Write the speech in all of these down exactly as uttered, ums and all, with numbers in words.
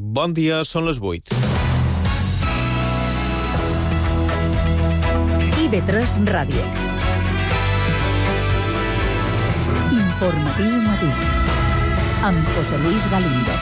Bon dia, són les vuit. I V tres Ràdio. Informatiu matí. Amb José Luis Galindo.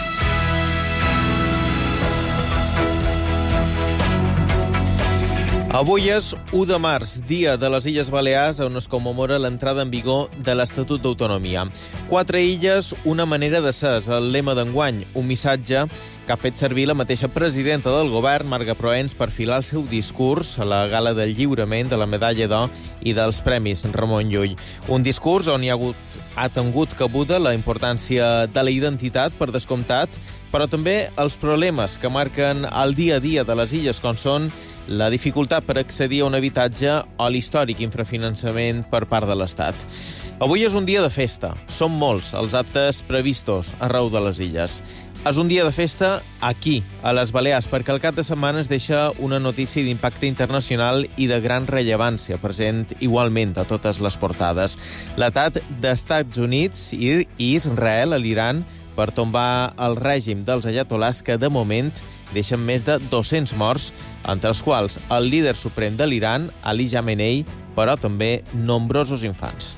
Avui és u de març, dia de les Illes Balears, on es commemora l'entrada en vigor de l'Estatut d'Autonomia. Quatre illes, una manera de ser, és el lema d'enguany, un missatge que ha fet servir la mateixa presidenta del govern, Marga Proens, per filar el seu discurs a la gala del lliurament de la medalla d'or i dels Premis Ramon Llull. Un discurs on hi ha hagut ha tingut cabuda la importància de la identitat, per descomptat, però també els problemes que marquen el dia a dia de les illes, com són la dificultat per accedir a un habitatge o l'històric infrafinançament per part de l'Estat. Avui és un dia de festa. Són molts els actes previstos arreu de les illes. És un dia de festa aquí, a les Balears, perquè el cap de setmana es deixa una notícia d'impacte internacional i de gran rellevància, present igualment a totes les portades. L'atac d'Estats Units i Israel a l'Iran per tombar el règim dels ayatolás, que de moment deixen més de dos-cents morts, entre els quals el líder suprem de l'Iran, Ali Khamenei, però també nombrosos infants.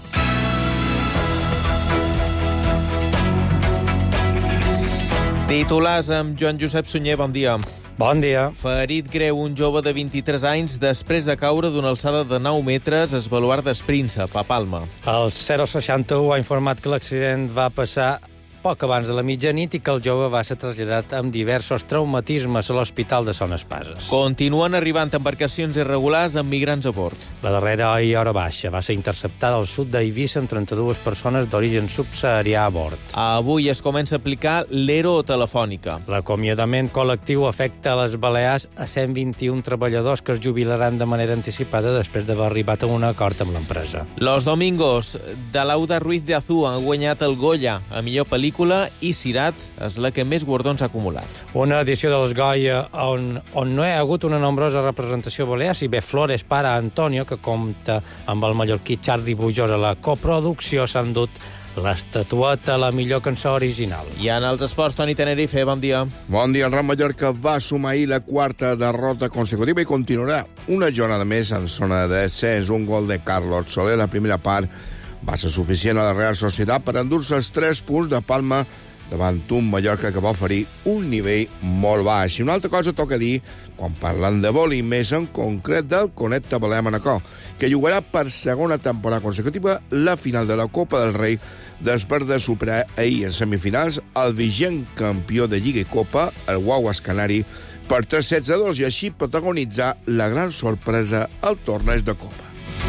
Titulars amb Joan Josep Sunyer, bon dia. Bon dia. Ferit greu un jove de vint-i-tres anys després de caure d'una alçada de nou metres a Esbaluar d'Espríncep, a Palma. El zero seixanta u ha informat que l'accident va passar poc abans de la mitjanit i que el jove va ser traslladat amb diversos traumatismes a l'Hospital de Son Espases. Continuen arribant embarcacions irregulars amb migrants a bord. La darrera ahir hora baixa va ser interceptada al sud d'Eivissa amb trenta-dues persones d'origen subsaharià a bord. Avui es comença a aplicar l'Ero telefònica. L'acomiadament col·lectiu afecta a les Balears a cent vint-i-un treballadors que es jubilaran de manera anticipada després d'haver arribat a un acord amb l'empresa. Los Domingos, de Lauda Ruiz de Azú, han guanyat el Goya a millor pel·lícula i Sirat és la que més guardons ha acumulat. Una edició dels Goya on, on no hi ha hagut una nombrosa representació balear, si bé Flores para Antonio, que compta amb el mallorquí Charlie Bujós a la coproducció, s'han dut l'estatueta a la millor cançó original. I en els esports, Toni Tenerife, bon dia. Bon dia. El Real Mallorca va sumar ahir la quarta derrota consecutiva i continuarà una jornada més en zona de descens. Un gol de Carlos Soler a la primera part va ser suficient a la Real Societat per endur-se els tres punts de Palma davant un Mallorca que va oferir un nivell molt baix. I una altra cosa toca dir quan parlen de voli, més en concret del Connecta Balea Manacor, que jugarà per segona temporada consecutiva la final de la Copa del Rei després de superar ahir en semifinals el vigent campió de Lliga i Copa, el Guaguas Canari, per tres sets a dos i així protagonitzar la gran sorpresa al torneig de Copa.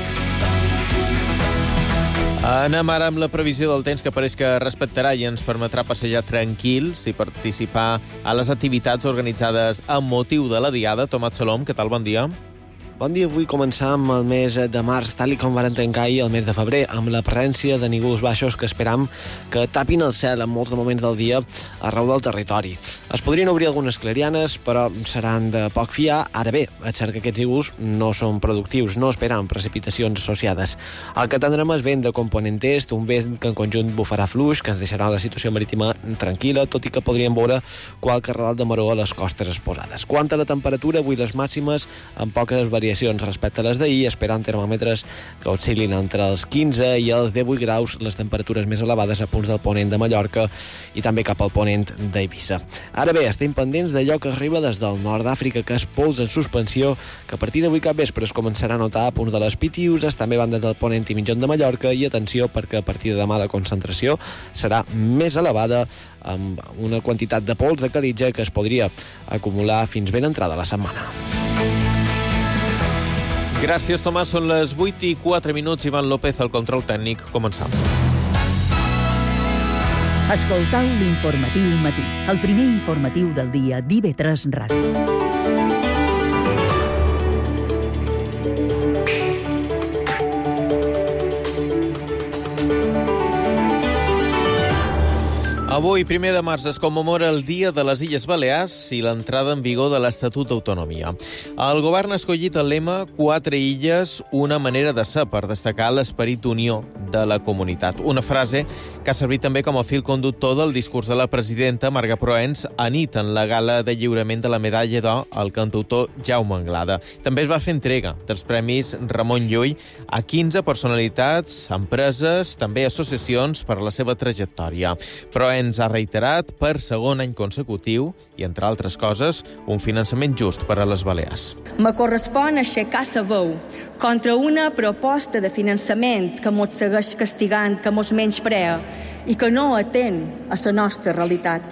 Anem ara amb la previsió del temps, que pareix que respectarà i ens permetrà passejar tranquils i participar a les activitats organitzades amb motiu de la Diada. Tomàs Salom, què tal? Bon dia. Bon dia. Avui començam el mes de març, tal i com varen tancar ahir el mes de febrer, amb la presència de nívols baixos que esperam que tapin el cel en molts de moments del dia arreu del territori. Es podrien obrir algunes clarianes, però seran de poc fiar. Ara bé, és cert que aquests nívols no són productius, no esperen precipitacions associades. El que tindrem és vent de component est, un vent que en conjunt bufarà fluix, que ens deixarà la situació marítima tranquil·la, tot i que podríem veure qualque radal de maró a les costes exposades. Quant a la temperatura, avui les màximes amb poques variacions respecte a les d'ahir, esperant termòmetres que oscil·lin entre els quinze i els divuit graus, les temperatures més elevades a punts del ponent de Mallorca i també cap al ponent d'Eivissa. Ara bé, estem pendents d'allò que arriba des del nord d'Àfrica, que és pols en suspensió, que a partir d'avui cap vespre es començarà a notar a punts de les Pitiuses, també van des del ponent i mitjan de Mallorca, i atenció perquè a partir de demà la concentració serà més elevada, amb una quantitat de pols de calitja que es podria acumular fins ben entrada la setmana. Gràcies, Tomàs. Són les vuit i quatre minuts. Ivan López, al control tècnic. Començam. Escoltau l'informatiu matí, el primer informatiu del dia d'I V tres Ràdio. Avui, primer de març, es commemora el Dia de les Illes Balears i l'entrada en vigor de l'Estatut d'Autonomia. El govern ha escollit el lema «Quatre illes, una manera de ser» per destacar l'esperit d'unió de la comunitat. Una frase que ha servit també com a fil conductor del discurs de la presidenta Marga Proens anit en la gala de lliurament de la medalla d'or al cantautor Jaume Anglada. També es va fer entrega dels Premis Ramon Llull a quinze personalitats, empreses, també associacions per la seva trajectòria. Proens ha reiterat per segon any consecutiu i, entre altres coses, un finançament just per a les Balears. Me correspon aixecar la veu contra una proposta de finançament que mos segueix castigant, que mos menysprea i que no atén a la nostra realitat.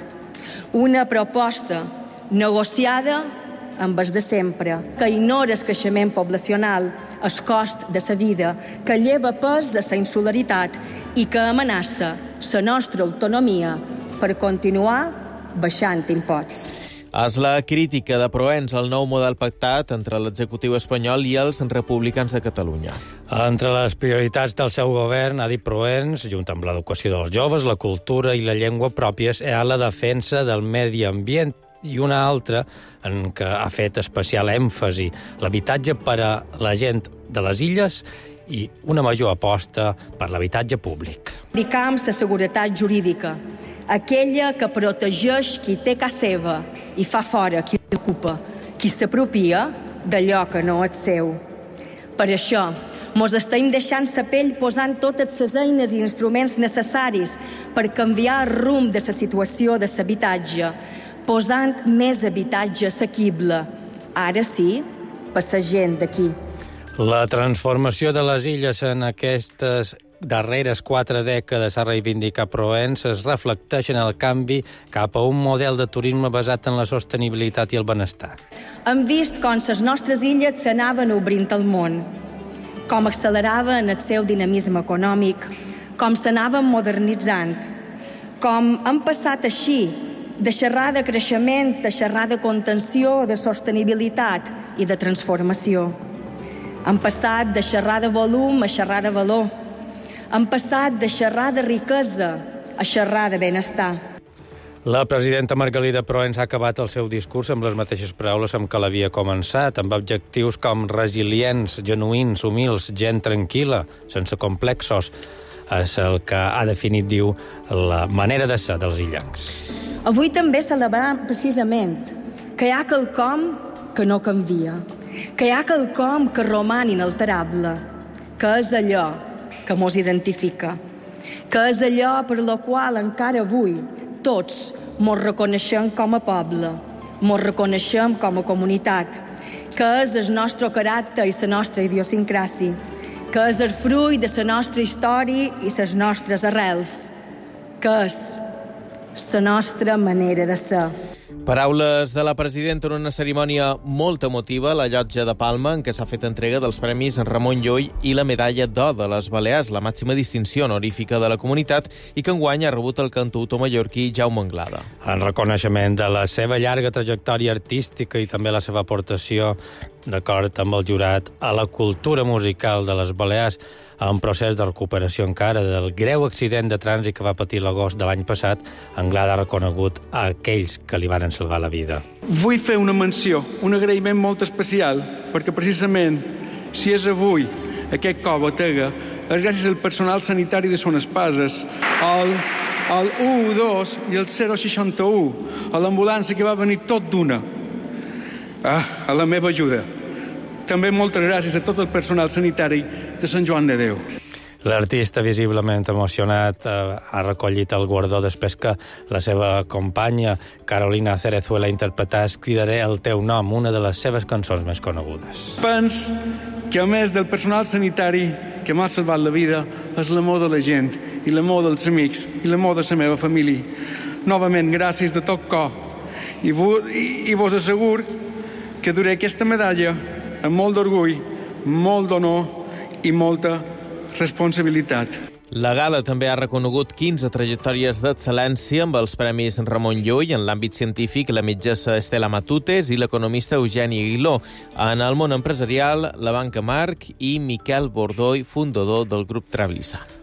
Una proposta negociada amb els de sempre, que ignora el creixement poblacional, el cost de la vida, que lleva pes a la insularitat i que amenaça la nostra autonomia per continuar baixant imposts. És la crítica de Proens al nou model pactat entre l'executiu espanyol i els republicans de Catalunya. Entre les prioritats del seu govern, ha dit Proens, junt amb l'educació dels joves, la cultura i la llengua pròpies, hi ha la defensa del medi ambient i una altra en què ha fet especial èmfasi l'habitatge per a la gent de les illes i una major aposta per l'habitatge públic. Dedicam la seguretat jurídica, aquella que protegeix qui té casa seva i fa fora qui l'ocupa, qui s'apropia d'allò que no és seu. Per això, mos estem deixant la pell posant totes les eines i instruments necessaris per canviar el rumb de la situació de l'habitatge, posant més habitatge assequible, ara sí, per la gent d'aquí. La transformació de les illes en aquestes darreres quatre dècades, ha reivindicat Proens, es reflecteix en el canvi cap a un model de turisme basat en la sostenibilitat i el benestar. Hem vist com les nostres illes s'anaven obrint al món, com acceleraven el seu dinamisme econòmic, com s'anaven modernitzant, com han passat així de xerrar de creixement a xerrar de contenció, de sostenibilitat i de transformació. Han passat de xerrar de volum a xerrar de valor. Han passat de xerrar de riquesa a xerrar de benestar. La presidenta Margalida Proens ha acabat el seu discurs amb les mateixes paraules amb què l'havia començat, amb objectius com resilients, genuïns, humils, gent tranquil·la, sense complexos. És el que ha definit, diu, la manera de ser dels illencs. Avui també celebrem precisament que hi ha quelcom que no canvia, que hi ha quelcom que roman inalterable, que és allò que mos identifica, que és allò per lo qual encara avui tots mos reconeixem com a poble, mos reconeixem com a comunitat, que és el nostre caràcter i la nostra idiosincràsia, que és el fruit de la nostra història i les nostres arrels, que és la nostra manera de ser. Paraules de la presidenta en una cerimònia molt emotiva a la Llotja de Palma, en què s'ha fet entrega dels Premis Ramon Llull i la Medalla d'Or de les Balears, la màxima distinció honorífica de la comunitat, i que enguany ha rebut el cantautor mallorquí Jaume Anglada. En reconeixement de la seva llarga trajectòria artística i també la seva aportació, d'acord amb el jurat, a la cultura musical de les Balears, en procés de recuperació encara del greu accident de trànsit que va patir l'agost de l'any passat, Anglada ha reconegut a aquells que li van salvar la vida. Vull fer una menció, un agraïment molt especial, perquè precisament, si és avui aquest cop a Tega, és gràcies al personal sanitari de Son Espases, al, al u dos i el zero seixanta u, a l'ambulància que va venir tot d'una, ah, a la meva ajuda. També moltes gràcies a tot el personal sanitari de Sant Joan de Déu. L'artista, visiblement emocionat, ha recollit el guardó després que la seva companya, Carolina Cerezuela, interpretàs Cridaré el teu nom, una de les seves cançons més conegudes. Pens que, a més del personal sanitari que m'ha salvat la vida, és l'amor de la gent i l'amor dels amics i l'amor de la meva família. Novament, gràcies de tot cor. I vos, i, i vos asseguro que duré aquesta medalla amb molt d'orgull, molt d'honor i molta responsabilitat. La gala també ha reconegut quinze trajectòries d'excel·lència amb els Premis Ramon Llull en l'àmbit científic, la metgessa Estela Matutes i l'economista Eugeni Aguiló. En el món empresarial, la banca Marc i Miquel Bordoi, fundador del grup Trablissa.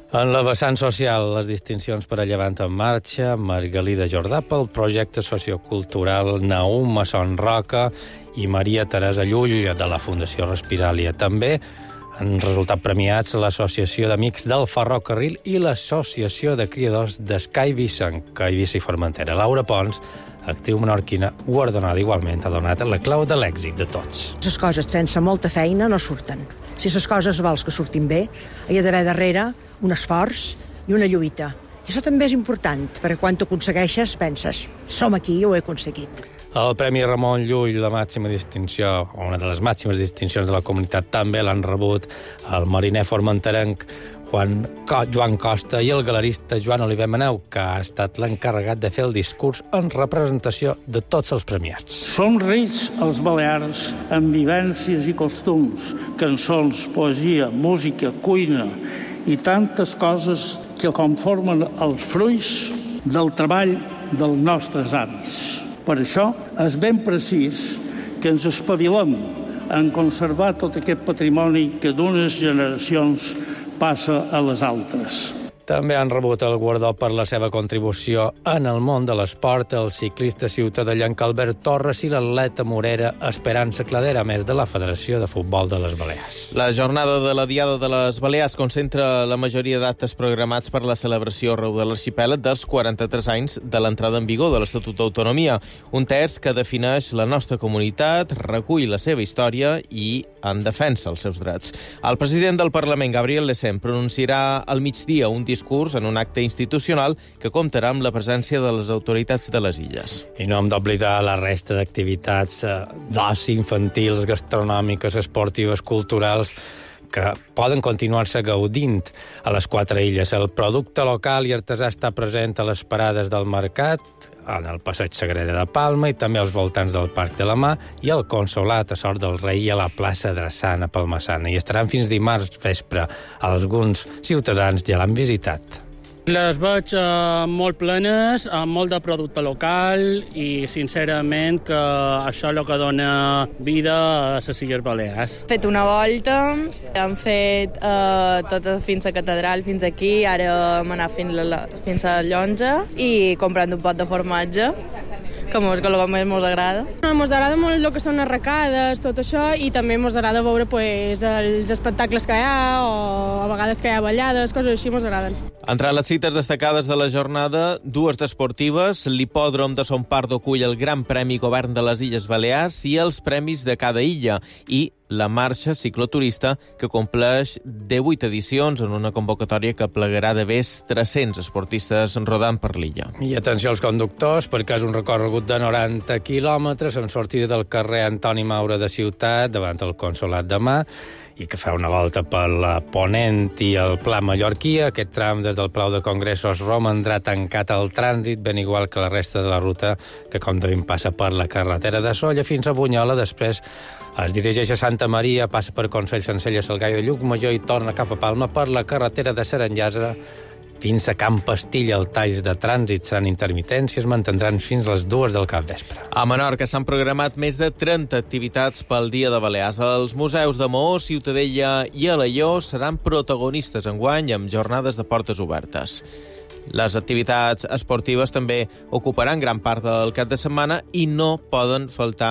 En la vessant social, les distincions per a Llevant en Marxa, Margalida Jordà pel projecte sociocultural Naum a Son Roca i Maria Teresa Llull de la Fundació Respiràlia. També han resultat premiats l'Associació d'Amics del Ferrocarril i l'Associació de Criadors d'Escai Vicenca, Eivissa i Formentera. Laura Pons, actriu menorquina, guardonada igualment, ha donat la clau de l'èxit de tots. Les coses sense molta feina no surten. Si les coses vols que surtin bé, hi ha d'haver darrere un esforç i una lluita. I això també és important, perquè quan t'ho aconsegueixes penses, som aquí i ho he aconseguit. El Premi Ramon Llull, la màxima distinció, o una de les màximes distincions de la comunitat, també l'han rebut el mariner formenterenc Juan, Joan Costa i el galerista Joan Oliver Maneu, que ha estat l'encarregat de fer el discurs en representació de tots els premiats. Som rics els balears amb vivències i costums, cançons, poesia, música, cuina i tantes coses que conformen els fruits del treball dels nostres avis. Per això és ben precís que ens espavilem en conservar tot aquest patrimoni que d'unes generacions passa a les altres. També han rebut el guardó per la seva contribució en el món de l'esport el ciclista ciutadallenc Albert Torres i l'atleta morera Esperança Cladera, a més de la Federació de Futbol de les Balears. La jornada de la Diada de les Balears concentra la majoria d'actes programats per la celebració arreu de l'arxipèlag dels quaranta-tres anys de l'entrada en vigor de l'Estatut d'Autonomia, un text que defineix la nostra comunitat, recull la seva història i en defensa els seus drets. El president del Parlament, Gabriel Lecem, pronunciarà al migdia un discurs en un acte institucional que comptarà amb la presència de les autoritats de les illes. I no hem d'oblidar la resta d'activitats eh, d'oci infantils, gastronòmiques, esportives, culturals, que poden continuar-se gaudint a les quatre illes. El producte local i artesà està present a les parades del mercat, en el Passeig Sagrera de Palma i també als voltants del Parc de la Mà i al Consolat a Sort del Rei i a la plaça Drassana Palmassana. I estaran fins dimarts vespre. Alguns ciutadans ja l'han visitat. Les veig eh, molt plenes, amb molt de producte local i, sincerament, que això és el que dona vida a les Illes Balears. Hem fet una volta, hem fet eh, tot fins a Catedral, fins aquí, ara hem anat fins a, fins a Llonja i comprant un pot de formatge, que mos, que el que més mos agrada. Mos agrada molt el que són arracades, tot això, i també mos agrada veure pues, els espectacles que hi ha, o a vegades que hi ha ballades, coses així mos agraden. Entre les cites destacades de la jornada, dues d'esportives, l'hipòdrom de Son Pardo acull el Gran Premi Govern de les Illes Balears i els premis de cada illa, i la marxa cicloturista, que compleix divuit edicions en una convocatòria que plegarà de més tres-cents esportistes rodant per l'illa. I atenció als conductors, perquè és un recorregut de noranta quilòmetres amb sortida del carrer Antoni Maura de Ciutat, davant el Consolat de Mà, i que fa una volta per la Ponent i el Pla Mallorquí. Aquest tram des del Palau de Congressos romandrà tancat al trànsit, ben igual que la resta de la ruta, que com de passa per la carretera de Sóller fins a Bunyola, després es dirigeix a Santa Maria, passa per Consell, Sencelles, Salgai de Llucmajor i torna cap a Palma per la carretera de Seranyasa fins a Can Pastilla. Els talls de trànsit seran intermitents i es mantindran fins a les dues del capvespre. A Menorca s'han programat més de trenta activitats pel Dia de Balears. Els museus de Maó, Ciutadella i Alaior seran protagonistes enguany amb jornades de portes obertes. Les activitats esportives també ocuparan gran part del cap de setmana i no poden faltar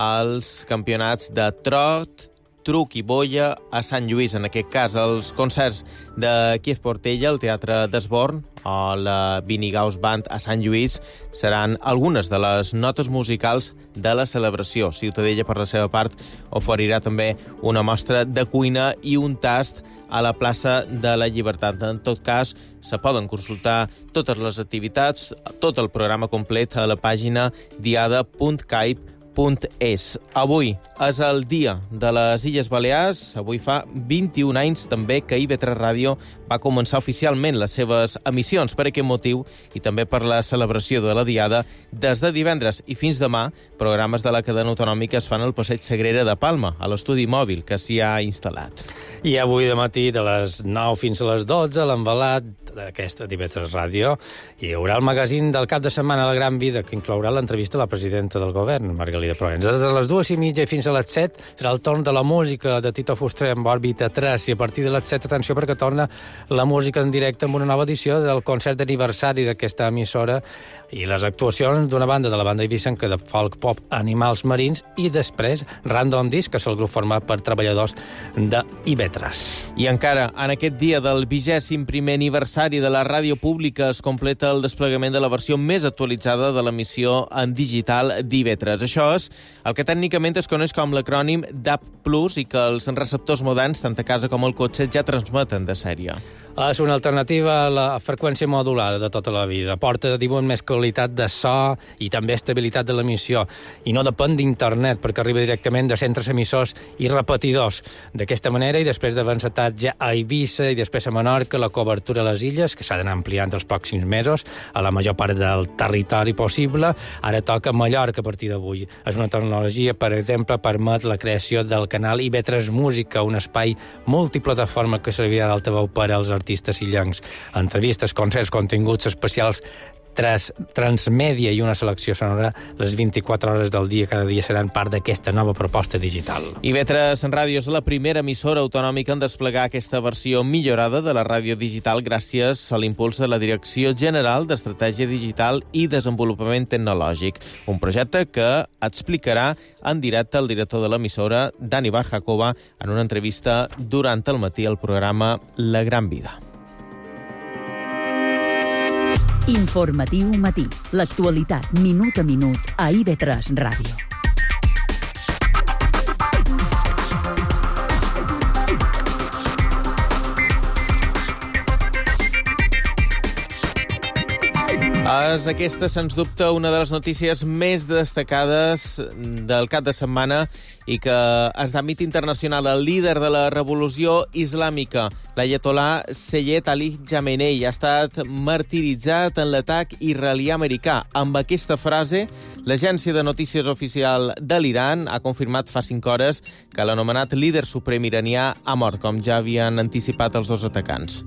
els campionats de trot, truc i boia a Sant Lluís. En aquest cas, els concerts de Kíev Portella, el Teatre d'Esborn o la Vinigaus Band a Sant Lluís seran algunes de les notes musicals de la celebració. Ciutadella, per la seva part, oferirà també una mostra de cuina i un tast a la plaça de la Llibertat. En tot cas, se poden consultar totes les activitats, tot el programa complet a la pàgina diada punt caip punt es. Avui és el dia de les Illes Balears. Avui fa vint-i-un anys també que I V tres Ràdio va començar oficialment les seves emissions. Per aquest motiu i també per la celebració de la Diada, des de divendres i fins demà, programes de la cadena autonòmica es fan al Passeig Sagrera de Palma, a l'estudi mòbil que s'hi ha instal·lat. I avui de matí, de les nou fins a les dotze, l'envelat d'aquesta d'I V tres Ràdio, hi haurà el magazín del cap de setmana La Gran Vida, que inclourà l'entrevista a la presidenta del govern, Margalida Aràbia de Provença. Des de les dues i mitja i fins a les set serà el torn de la música de Tito Fuster amb Òrbita tres, i a partir de les set, atenció, perquè torna la música en directe amb una nova edició del concert d'aniversari d'aquesta emissora i les actuacions d'una banda de la banda eivissenca de folk pop Animals Marins i després Random Disc, que és el grup format per treballadors de I V tres. I encara, en aquest dia del vigèsim primer aniversari de la ràdio pública es completa el desplegament de la versió més actualitzada de l'emissió en digital d'I V tres. Això és el que tècnicament es coneix com l'acrònim D A B plus, i que els receptors moderns, tant a casa com al cotxe, ja transmeten de sèrie. És una alternativa a la freqüència modulada de tota la vida. Porta, diuen, més qualitat de so i també estabilitat de l'emissió. I no depèn d'internet, perquè arriba directament de centres emissors i repetidors. D'aquesta manera, i després d'haver encetat ja a Eivissa i després a Menorca, la cobertura a les illes, que s'ha d'anar ampliant els pròxims mesos, a la major part del territori possible, ara toca Mallorca a partir d'avui. És una tecnologia, per exemple, permet la creació del canal I V tres Música, un espai multiplataforma que servirà d'altaveu per als artistes artistes illencs. Entrevistes, concerts, continguts especials, tras, transmèdia i una selecció sonora les vint-i-quatre hores del dia, cada dia seran part d'aquesta nova proposta digital. I V tres Ràdio és la primera emissora autonòmica en desplegar aquesta versió millorada de la ràdio digital gràcies a l'impuls de la Direcció General d'Estratègia Digital i Desenvolupament Tecnològic, un projecte que explicarà en directe el director de l'emissora, Dani Barjakova, en una entrevista durant el matí al programa La Gran Vida. Informatiu matí. L'actualitat minut a minut a I V tres Ràdio. És aquesta, sens dubte, una de les notícies més destacades del cap de setmana i que és d'àmbit internacional. El líder de la revolució islàmica, l'aiatolà Seyed Ali Khamenei, ha estat martiritzat en l'atac israelià-americà. Amb aquesta frase, l'agència de notícies oficial de l'Iran ha confirmat fa cinc hores que l'anomenat líder suprem iranià ha mort, com ja havien anticipat els dos atacants.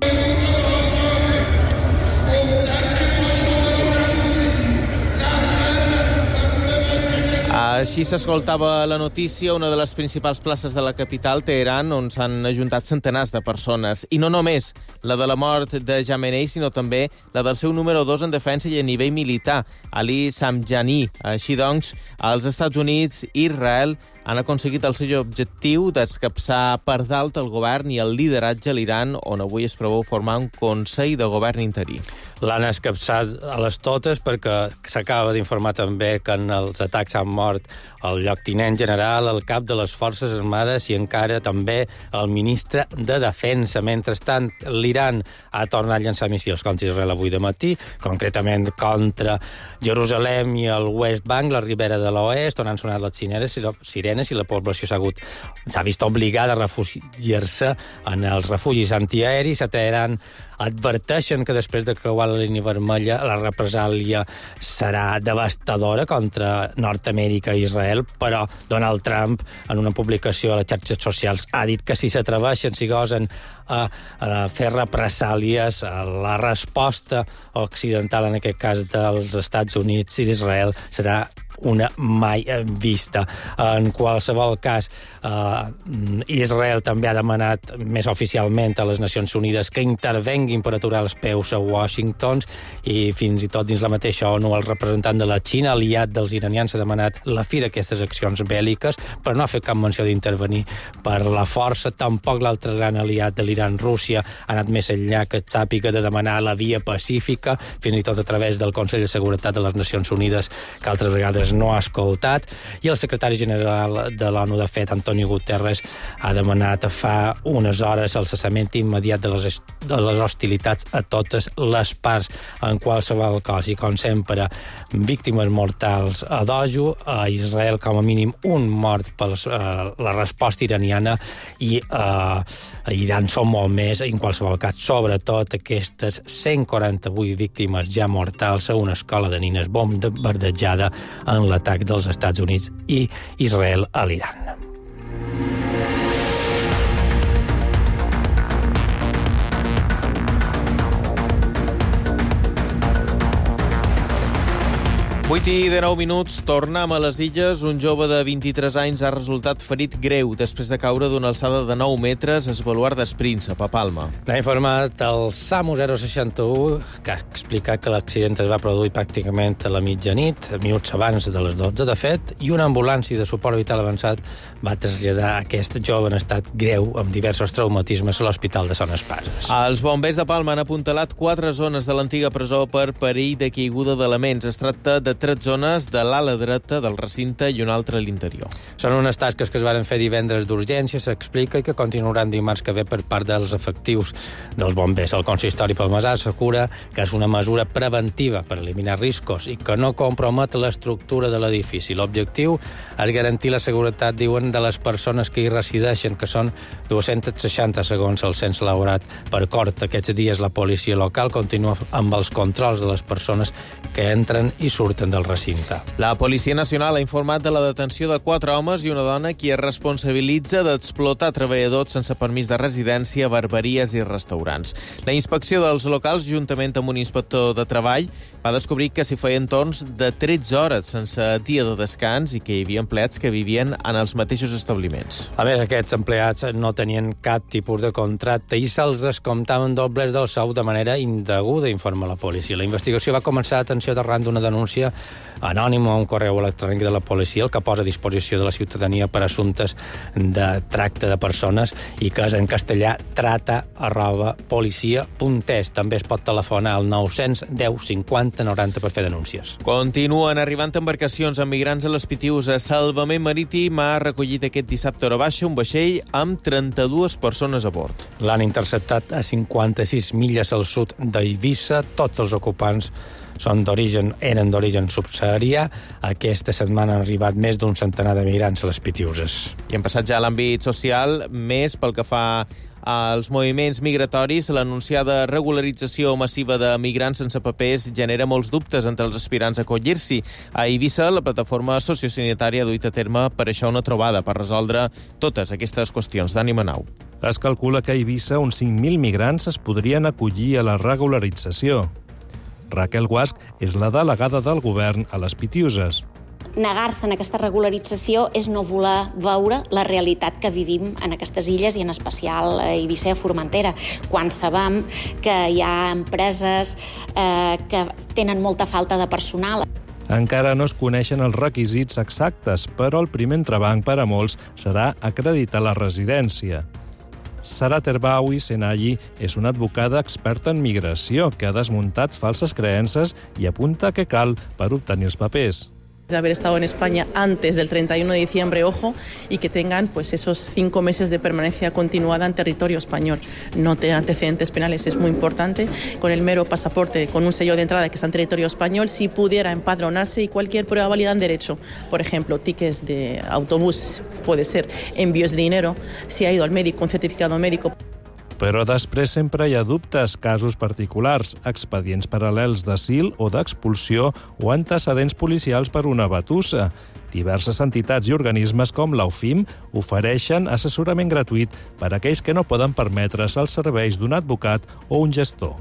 Així s'escoltava la notícia a una de les principals places de la capital, Teheran, on s'han ajuntat centenars de persones. I no només la de la mort de Khamenei, sinó també la del seu número dos en defensa i a nivell militar, Ali Samjani. Així doncs, els Estats Units i Israel han aconseguit el seu objectiu d'escapçar per dalt el govern i el lideratge a l'Iran, on avui es preveu formar un Consell de Govern interí. L'han escapçat a les totes perquè s'acaba d'informar també que en els atacs han mort el lloctinent general, el cap de les Forces Armades i encara també el ministre de Defensa. Mentrestant, l'Iran ha tornat a llançar missils contra Israel avui de matí, concretament contra Jerusalem i el West Bank, la ribera de l'oest, on han sonat les sirenes i sirenes i la població s'ha hagut s'ha vist obligada a refugiar-se en els refugis antiaeris. A Teheran adverteixen que després de creuar la línia vermella la represàlia serà devastadora contra Nord-Amèrica i Israel, però Donald Trump, en una publicació a les xarxes socials, ha dit que si s'atreveixen, si gosen a, a fer represàlies, a la resposta occidental, en aquest cas dels Estats Units i d'Israel, serà una mai vista. En qualsevol cas, eh, Israel també ha demanat més oficialment a les Nacions Unides que intervenguin per aturar els peus a Washington, i fins i tot dins la mateixa ONU el representant de la Xina, aliat dels iranians, ha demanat la fi d'aquestes accions bèl·liques, però no ha fet cap menció d'intervenir per la força. Tampoc l'altre gran aliat de l'Iran, Rússia, ha anat més enllà que et sàpiga de demanar la via pacífica, fins i tot a través del Consell de Seguretat de les Nacions Unides, que altres vegades no ha escoltat, i el secretari general de l'ONU, de fet, Antonio Guterres, ha demanat fa unes hores el cessament immediat de les, de les hostilitats a totes les parts. En qualsevol cas, i com sempre, víctimes mortals a dojo, a Israel com a mínim un mort per uh, la resposta iraniana, i uh, a Iran són molt més, en qualsevol cas, sobretot aquestes cent quaranta-vuit víctimes ja mortals a una escola de nines bombardejada en l'atac dels Estats Units i Israel a l'Iran. vuit i dinou minuts, tornem a les Illes. Un jove de vint-i-tres anys ha resultat ferit greu després de caure d'una alçada de nou metres a Esbaluar d'Espríncep, a Palma. L'ha informat el SAMU zero seixanta u, que ha explicat que l'accident es va produir pràcticament a la mitjanit, minuts abans de les dotze, de fet, i una ambulància de suport vital avançat va traslladar aquest jove en estat greu amb diversos traumatismes a l'Hospital de Son Espases. Els bombers de Palma han apuntalat quatre zones de l'antiga presó per perill de caiguda d'elements. Es tracta de tres zones, de l'ala dreta del recinte i una altra a l'interior. Són unes tasques que es van fer divendres d'urgència, s'explica, i que continuaran dimarts que ve per part dels efectius dels bombers. El consistori palmesà assegura que és una mesura preventiva per eliminar riscos i que no compromet l'estructura de l'edifici. L'objectiu és garantir la seguretat, diuen, de les persones que hi resideixen, que són dos-cents seixanta segons el cens elaborat per Cort. Aquests dies la policia local continua amb els controls de les persones que entren i surten del recinte. La Policia Nacional ha informat de la detenció de quatre homes i una dona qui es responsabilitza d'explotar treballadors sense permís de residència, barberies i restaurants. La inspecció dels locals, juntament amb un inspector de treball, va descobrir que s'hi feien torns de tretze hores sense dia de descans i que hi havia empleats que vivien en els mateixos establiments. A més, aquests empleats no tenien cap tipus de contracte i se'ls descomptaven dobles del sou de manera indeguda, informa la policia. La investigació va començar, atenció, arran d'una denúncia anònim a un correu electrònic de la policia, el que posa a disposició de la ciutadania per assumptes de tracte de persones i que és en castellà trata arroba policia punt es. També es pot telefonar al nou cents deu cinquanta noranta per fer denúncies. Continuen arribant embarcacions amb migrants a les Pitiuses. Salvament Marítim ha recollit aquest dissabte a hora baixa un vaixell amb trenta-dues persones a bord. L'han interceptat a cinquanta-sis milles al sud d'Eivissa. Tots els ocupants són d'origen, eren d'origen subsaharià. Aquesta setmana han arribat més d'un centenar de migrants a les Pitiuses. I hem passat ja a l'àmbit social, més pel que fa als moviments migratoris. L'anunciada regularització massiva de migrants sense papers genera molts dubtes entre els aspirants a acollir-s'hi. A Eivissa, la plataforma sociosanitària ha duit a terme per això una trobada per resoldre totes aquestes qüestions. Dani Manau. Es calcula que a Eivissa uns cinc mil migrants es podrien acollir a la regularització. Raquel Guasch és la delegada del govern a les Pitiuses. Negar-se en aquesta regularització és no voler veure la realitat que vivim en aquestes illes i en especial a Eivissa i a Formentera, quan sabem que hi ha empreses eh, que tenen molta falta de personal. Encara no es coneixen els requisits exactes, però el primer entrebanc per a molts serà acreditar la residència. Sara Terbaui Senayi és una advocada experta en migració que ha desmuntat falses creences i apunta què cal per obtenir els papers. De haber estado en España antes del treinta y uno de diciembre, ojo, y que tengan pues esos cinco meses de permanencia continuada en territorio español. No tener antecedentes penales es muy importante. Con el mero pasaporte, con un sello de entrada que está en territorio español, si pudiera empadronarse y cualquier prueba válida en derecho. Por ejemplo, tickets de autobús, puede ser envíos de dinero, si ha ido al médico, un certificado médico. Però després sempre hi ha dubtes, casos particulars, expedients paral·lels d'asil o d'expulsió o antecedents policials per una batussa. Diverses entitats i organismes com l'U F I M ofereixen assessorament gratuït per a aquells que no poden permetre's els serveis d'un advocat o un gestor.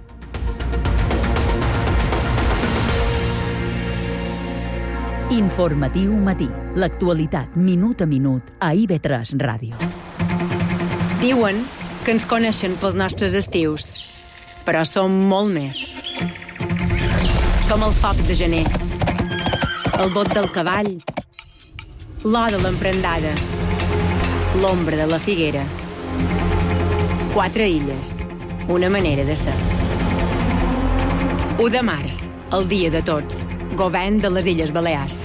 Informatiu matí. L'actualitat minut a minut a I B tres Ràdio. Diuen que ens coneixen pels nostres estius, però som molt més. Som el foc de gener, el bot del cavall, l'or de l'emprendada, l'ombra de la figuera. Quatre illes, una manera de ser. u de març, el dia de tots, govern de les Illes Balears.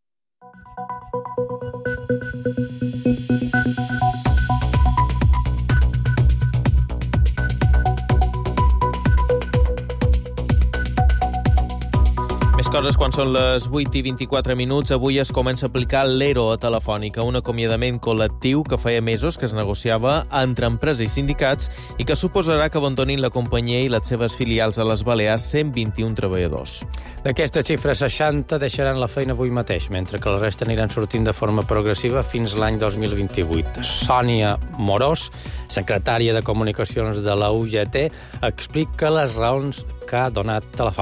Coses quan són les vuit i vint-i-quatre minuts. Avui es comença a aplicar l'ERO a Telefònica, un acomiadament col·lectiu que feia mesos que es negociava entre empresa i sindicats i que suposarà que abandonin la companyia i les seves filials a les Balears cent vint-i-un treballadors. D'aquesta xifra, seixanta deixaran la feina avui mateix, mentre que la resta aniran sortint de forma progressiva fins l'any dos mil vint-i-vuit. Sònia Morós, secretària de Comunicacions de la U G T, explica les raons que ha donat Telefònica.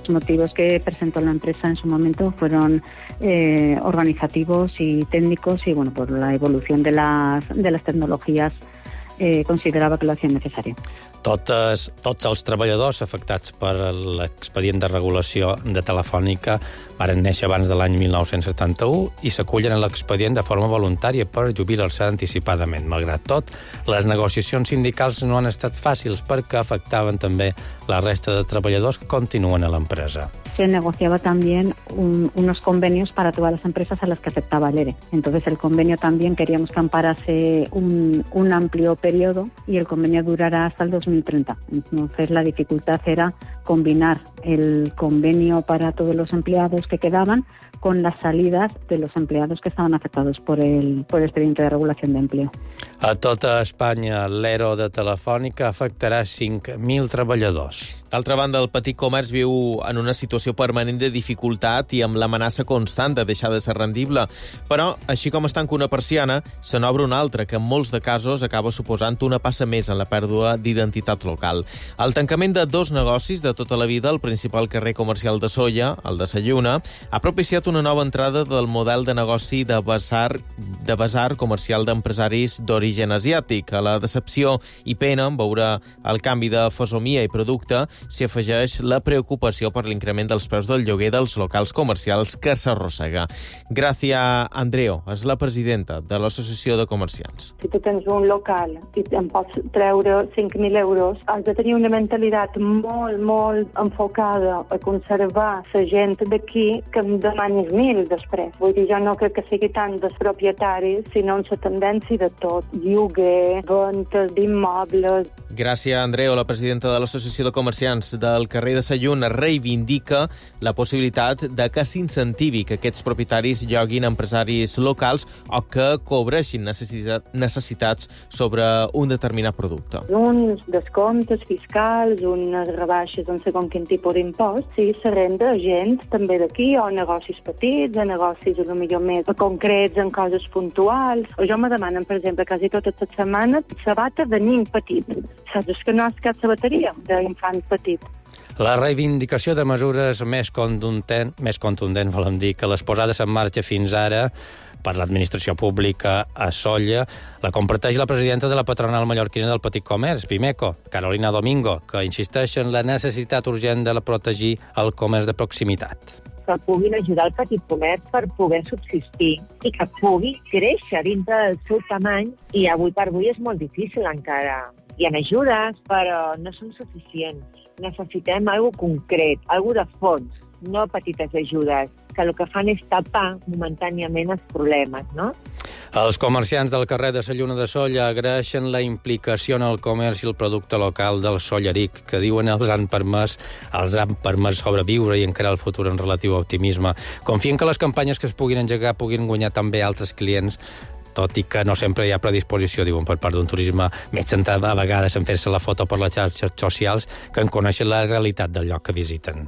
Los motivos que presentó la empresa en su momento fueron eh, organizativos y técnicos y bueno, por la evolución de las, de las tecnologías eh, considerava que lo hacía necessari. Totes, tots els treballadors afectats per l'expedient de regulació de Telefònica van néixer abans de l'any mil nou-cents setanta-u i s'acullen a l'expedient de forma voluntària per jubilar-se anticipadament. Malgrat tot, les negociacions sindicals no han estat fàcils perquè afectaven també la resta de treballadors que continuen a l'empresa. Se negociaba también un, unos convenios para todas las empresas a las que afectaba el ERE. Entonces el convenio también queríamos que amparase un, un amplio periodo y el convenio durará hasta el dos mil treinta. Entonces la dificultad era combinar el convenio para todos los empleados que quedaban con las salidas de los empleados que estaban afectados por el, por el expediente de regulación de empleo. A tota Espanya, l'ERO de Telefònica afectarà cinc mil treballadors. D'altra banda, el petit comerç viu en una situació permanent de dificultat i amb l'amenaça constant de deixar de ser rendible. Però, així com es tanca una persiana, se n'obre una altra, que en molts de casos acaba suposant una passa més en la pèrdua d'identitat local. El tancament de dos negocis de tota la vida al principal carrer comercial de Sóller, el de Sayuna, ha propiciat una nova entrada del model de negoci de basar, de basar comercial d'empresaris d'origen asiàtic. A la decepció i pena en veure el canvi de fesomia i producte s'hi afegeix la preocupació per l'increment dels preus del lloguer dels locals comercials que s'arrossega. Gràcia Andreo és la presidenta de l'Associació de Comerciants. Si tu tens un local i em pots treure cinc mil euros, has de tenir una mentalitat molt, molt enfocada a conservar la gent d'aquí que em demanis mil després. Vull dir, jo no crec que sigui tant dels propietaris, sinó en la tendència de tot. Lloguer, ventes d'immobles. Gràcia Andreo, la presidenta de l'Associació de Comerciants del carrer de Sayuna, reivindica la possibilitat de que s'incentivi que aquests propietaris lloguin empresaris locals o que cobreixin necessitat, necessitats sobre un determinat producte. Uns descomptes fiscals, unes rebaixes en segons quin tipus d'impost, sí, se renda a gent també d'aquí, o negocis petits, a negocis una millor més concrets, en coses puntuals. O jo me demanen, per exemple, quasi totes les setmanes, sabata de nin petit. Saps que no has cap sabateria d'infant petit. La reivindicació de mesures més contundent, més contundent, volem dir, que les posades en marxa fins ara per l'administració pública a Sóller, la comparteix la presidenta de la patronal mallorquina del petit comerç, Pimeco, Carolina Domingo, que insisteix en la necessitat urgent de protegir el comerç de proximitat. Que puguin ajudar el petit comerç per poder subsistir i que pugui créixer dintre del seu tamany, i avui per avui és molt difícil encara. Hi ha ajudes, però no són suficients. Necessitem alguna concret, alguna de fons, no petites ajudes, que el que fan és tapar momentàniament els problemes, no? Els comerciants del carrer de Sayuna de Sóller agraeixen la implicació en el comerç i el producte local del solleric, que diuen els han permès, els han permès sobreviure i encarar el futur en relatiu optimisme. Confien que les campanyes que es puguin engegar puguin guanyar també altres clients, tot i que no sempre hi ha predisposició, diuen, per part d'un turisme més centrat a vegades en fer-se la foto per les xarxes socials que en conèixer la realitat del lloc que visiten.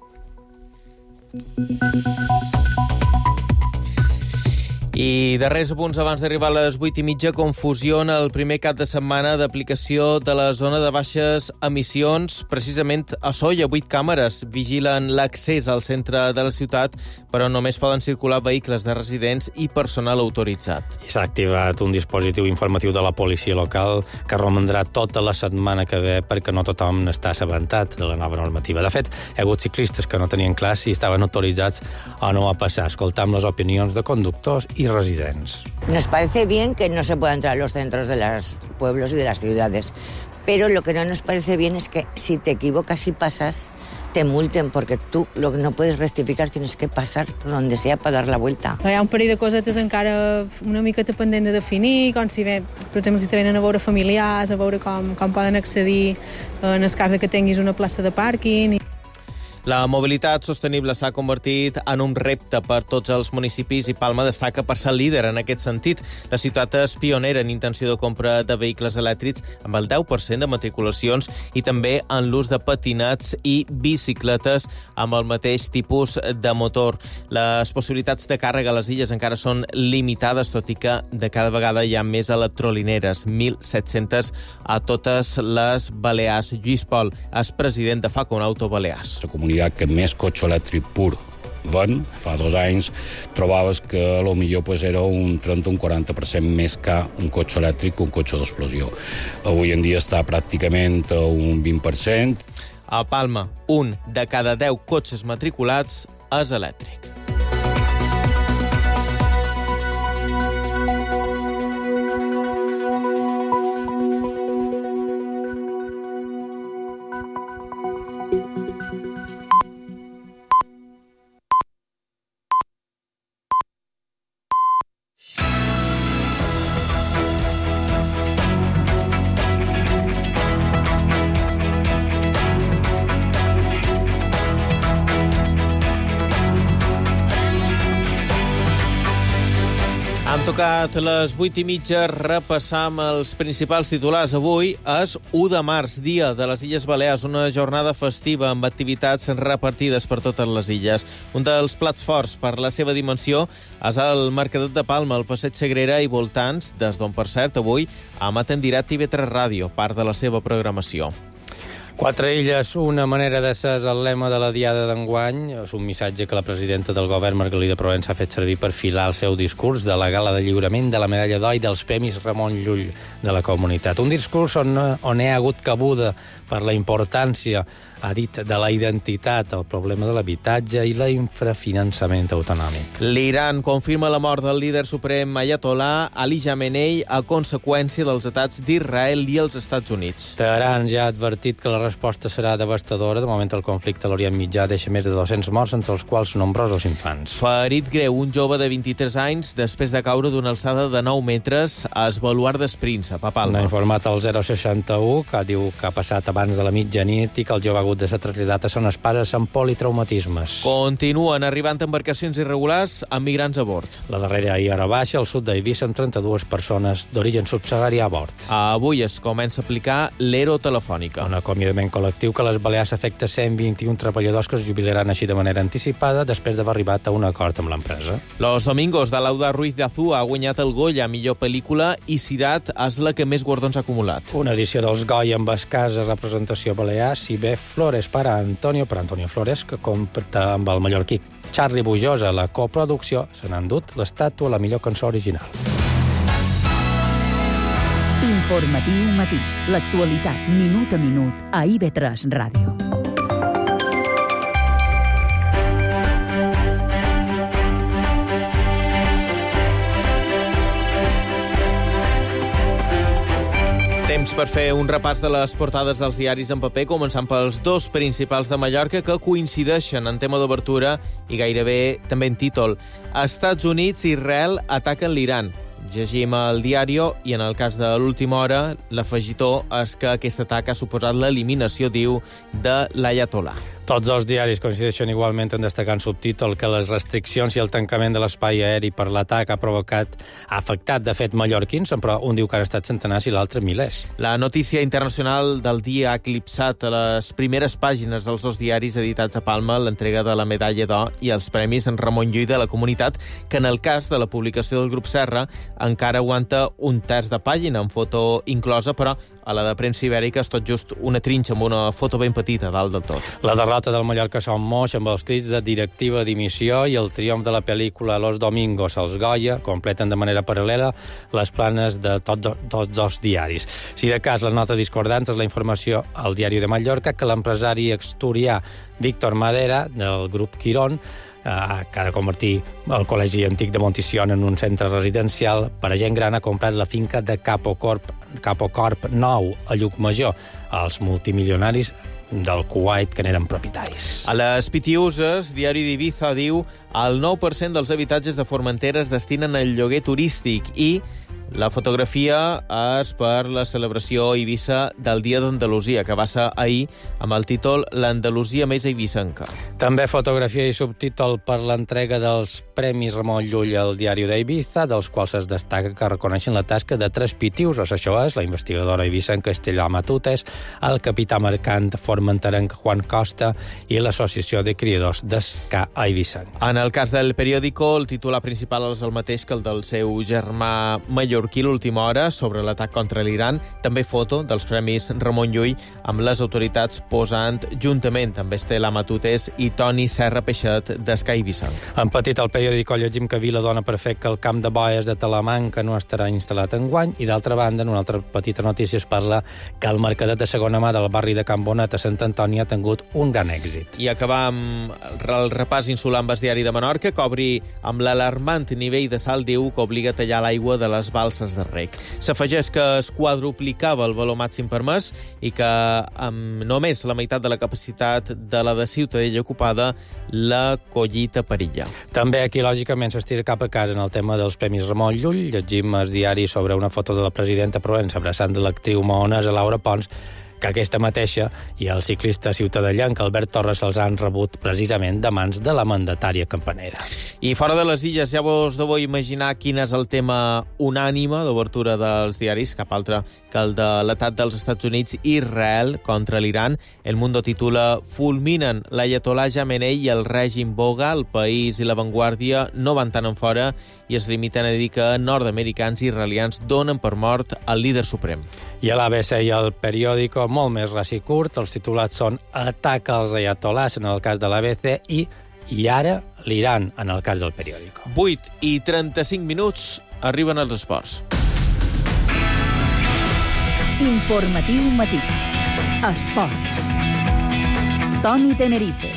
I darrers apunts abans d'arribar a les vuit i mitja, confusió en el primer cap de setmana d'aplicació de la zona de baixes emissions. Precisament a Sóller, vuit càmeres vigilen l'accés al centre de la ciutat, però només poden circular vehicles de residents i personal autoritzat. I s'ha activat un dispositiu informatiu de la policia local que romandrà tota la setmana que ve perquè no tothom n'està assabentat de la nova normativa. De fet, hi ha hagut ciclistes que no tenien clar si estaven autoritzats o no a passar. Escoltam les opinions de conductors i residents. Nos parece bien que no se pueda entrar a los centros de los pueblos y de las ciudades, pero lo que no nos parece bien es que si te equivocas y pasas, te multen, porque tú lo que no puedes rectificar tienes que pasar por donde sea para dar la vuelta. Hi ha un parell de cosetes encara una miqueta pendent de definir, com si ve, per exemple, si te venen a veure familiars, a veure com, com poden accedir en el cas de que tinguis una plaça de pàrquing. La mobilitat sostenible s'ha convertit en un repte per tots els municipis i Palma destaca per ser líder en aquest sentit. La ciutat és pionera en intenció de compra de vehicles elèctrics amb el deu per cent de matriculacions i també en l'ús de patinets i bicicletes amb el mateix tipus de motor. Les possibilitats de càrrega a les illes encara són limitades, tot i que de cada vegada hi ha més electrolineres, mil set-centes a totes les Balears. Lluís Pol és president de Faconauto Balears. La comunitat comunitat que més cotxe elèctric pur ven. Fa dos anys trobaves que potser pues, era un trenta o un quaranta per cent més car un cotxe elèctric que un cotxe d'explosió. Avui en dia està pràcticament a un vint per cent. A Palma, un de cada deu cotxes matriculats és elèctric. Han tocat les vuit i mitja, repassam els principals titulars. Avui és u de març, dia de les Illes Balears, una jornada festiva amb activitats repartides per totes les illes. Un dels plats forts per la seva dimensió és el Mercadet de Palma, el Passeig Sagrera i voltants, des d'on, per cert, avui emet en directe I V tres Ràdio, part de la seva programació. Quatre illes, una manera de ser el lema de la diada d'enguany. És un missatge que la presidenta del govern, Margalida Provença, ha fet servir per filar el seu discurs de la gala de lliurament de la medalla d'or i dels Premis Ramon Llull de la comunitat. Un discurs on, on hi ha hagut cabuda per la importància, ha dit, de la identitat, el problema de l'habitatge i l'infrafinançament autonòmic. L'Iran confirma la mort del líder suprem Ayatollah Ali Khamenei a conseqüència dels atacs d'Israel i els Estats Units. Teheran ja ha advertit que la resposta serà devastadora. De moment, el conflicte a l'Orient Mitjà deixa més de dos-cents morts, entre els quals nombrosos infants. Ferit greu, un jove de vint-i-tres anys, després de caure d'una alçada de nou metres a Esbaluar d'Espríncep, a Palma. N'ha informat el zero seixanta u, que diu que ha passat abans de la mitjanit i que el jove ha hagut de ser traslladat a zones pares amb politraumatismes. Continuen arribant embarcacions irregulars amb migrants a bord. La darrera ahir a hora baixa, al sud d'Eivissa, amb trenta-dues persones d'origen subsaharià a bord. Avui es comença a aplicar l'Ero telefònica. Un acomiadament col·lectiu que a les Balears afecta cent vint-i-un treballadors que es jubilaran així de manera anticipada després d'haver arribat a un acord amb l'empresa. Los Domingos, de Lauda Ruiz de Azúa, ha guanyat el Goya a millor pel·lícula i Sirat és la que més guardons ha acumulat. Una edició dels Goya amb escassa representació balear, si bé Flores para Antonio, per Antonio Flores, que compta amb el mallorquí Charly Bujosa. La coproducció se n'ha endut l'estàtua a la millor cançó original. Informatiu matí. L'actualitat minut a minut a I V tres Ràdio. Temps per fer un repàs de les portades dels diaris en paper, començant pels dos principals de Mallorca que coincideixen en tema d'obertura i gairebé també en títol. Estats Units i Israel ataquen l'Iran. Llegim el Diario i en el cas de l'última hora l'afegitó és que aquest atac ha suposat l'eliminació, diu, de l'Ayatollah. Tots els diaris coincideixen igualment en destacar en subtítol que les restriccions i el tancament de l'espai aeri per l'atac ha provocat, ha afectat, de fet, mallorquins, però un diu que han estat centenars i l'altre milers. La notícia internacional del dia ha eclipsat a les primeres pàgines dels dos diaris editats a Palma l'entrega de la medalla d'or i els premis en Ramon Llull de la comunitat, que en el cas de la publicació del grup Serra encara aguanta un terç de pàgina, amb foto inclosa, però a la de premsa ibèrica és tot just una trinxa amb una foto ben petita dalt del tot. La derrota del Mallorca Son Moix amb els crits de directiva dimissió i el triomf de la pel·lícula Los Domingos als Goya completen de manera paral·lela les planes de tots, tots dos diaris. Si de cas la nota discordant és la informació al Diari de Mallorca que l'empresari asturià Víctor Madera, del grup Quirón, que ha de convertir el col·legi antic de Montición en un centre residencial per a gent gran, ha comprat la finca de Capocorp, Capocorp nou a Llucmajor, els multimilionaris del Kuwait que n'eren propietaris. A les Pitiuses, Diari d'Ibiza diu el nou per cent dels habitatges de Formentera es destinen al lloguer turístic i la fotografia és per la celebració a Eivissa del Dia d'Andalusia, que va ser ahir amb el títol L'Andalusia més eivissenca. També fotografia i subtítol per l'entrega dels Premis Ramon Llull al Diari d'Eivissa, dels quals es destaca que reconeixen la tasca de tres pitiusos. Això és la investigadora eivissenca Estella Matutes, el capità mercant formenterenc Juan Costa i l'Associació de Criadors d'Esca eivissenc. En el cas del periòdico, el titular principal és el mateix que el del seu germà mallorquí, mallorquí l'última hora sobre l'atac contra l'Iran. També foto dels Premis Ramon Llull amb les autoritats posant juntament també Estela Matutes i Toni Serra Peixet d'Escai Vicenç. En petit al periòdico llegim que Vila dona per fet que el camp de boies de Talamanca no estarà instal·lat enguany i, d'altra banda, en una altra petita notícia es parla que el mercadet de segona mà del barri de Can Bonet a Sant Antoni ha tingut un gran èxit. I acabar amb el repàs insular amb el diari de Menorca, que obri amb l'alarmant nivell de sal diu que obliga a tallar l'aigua de les balses de rec. S'afegeix que es quadruplicava el valor màxim permès i que amb només la meitat de la capacitat de la de Ciutadella ocupada, la collita perilla. També aquí, lògicament, s'estira cap a casa en el tema dels Premis Ramon Llull. Llegim el diari sobre una foto de la presidenta Provença abraçant de l'actriu maonesa Laura Pons, que aquesta mateixa i el ciclista ciutadellenc Albert Torres se'ls han rebut precisament de mans de la mandatària campanera. I fora de les illes ja vos deveu imaginar quin és el tema unànime d'obertura dels diaris, cap altre que el de l'atac dels Estats Units i Israel contra l'Iran. El Mundo titula «Fulminen l'ayatollah Jamenei i el règim Boga, el País i la Vanguardia no van tan en fora i es limiten a dir que nord-americans i israelians donen per mort el líder suprem». I a l'A B C i el periòdico, molt més ras i curt, els titulats són «Ataca als ayatollahs» en el cas de l'A B C i «I ara l'Iran» en el cas del periòdico. vuit i trenta-cinc minuts arriben els esports. Informatiu matí. Esports. Toni Tenerife.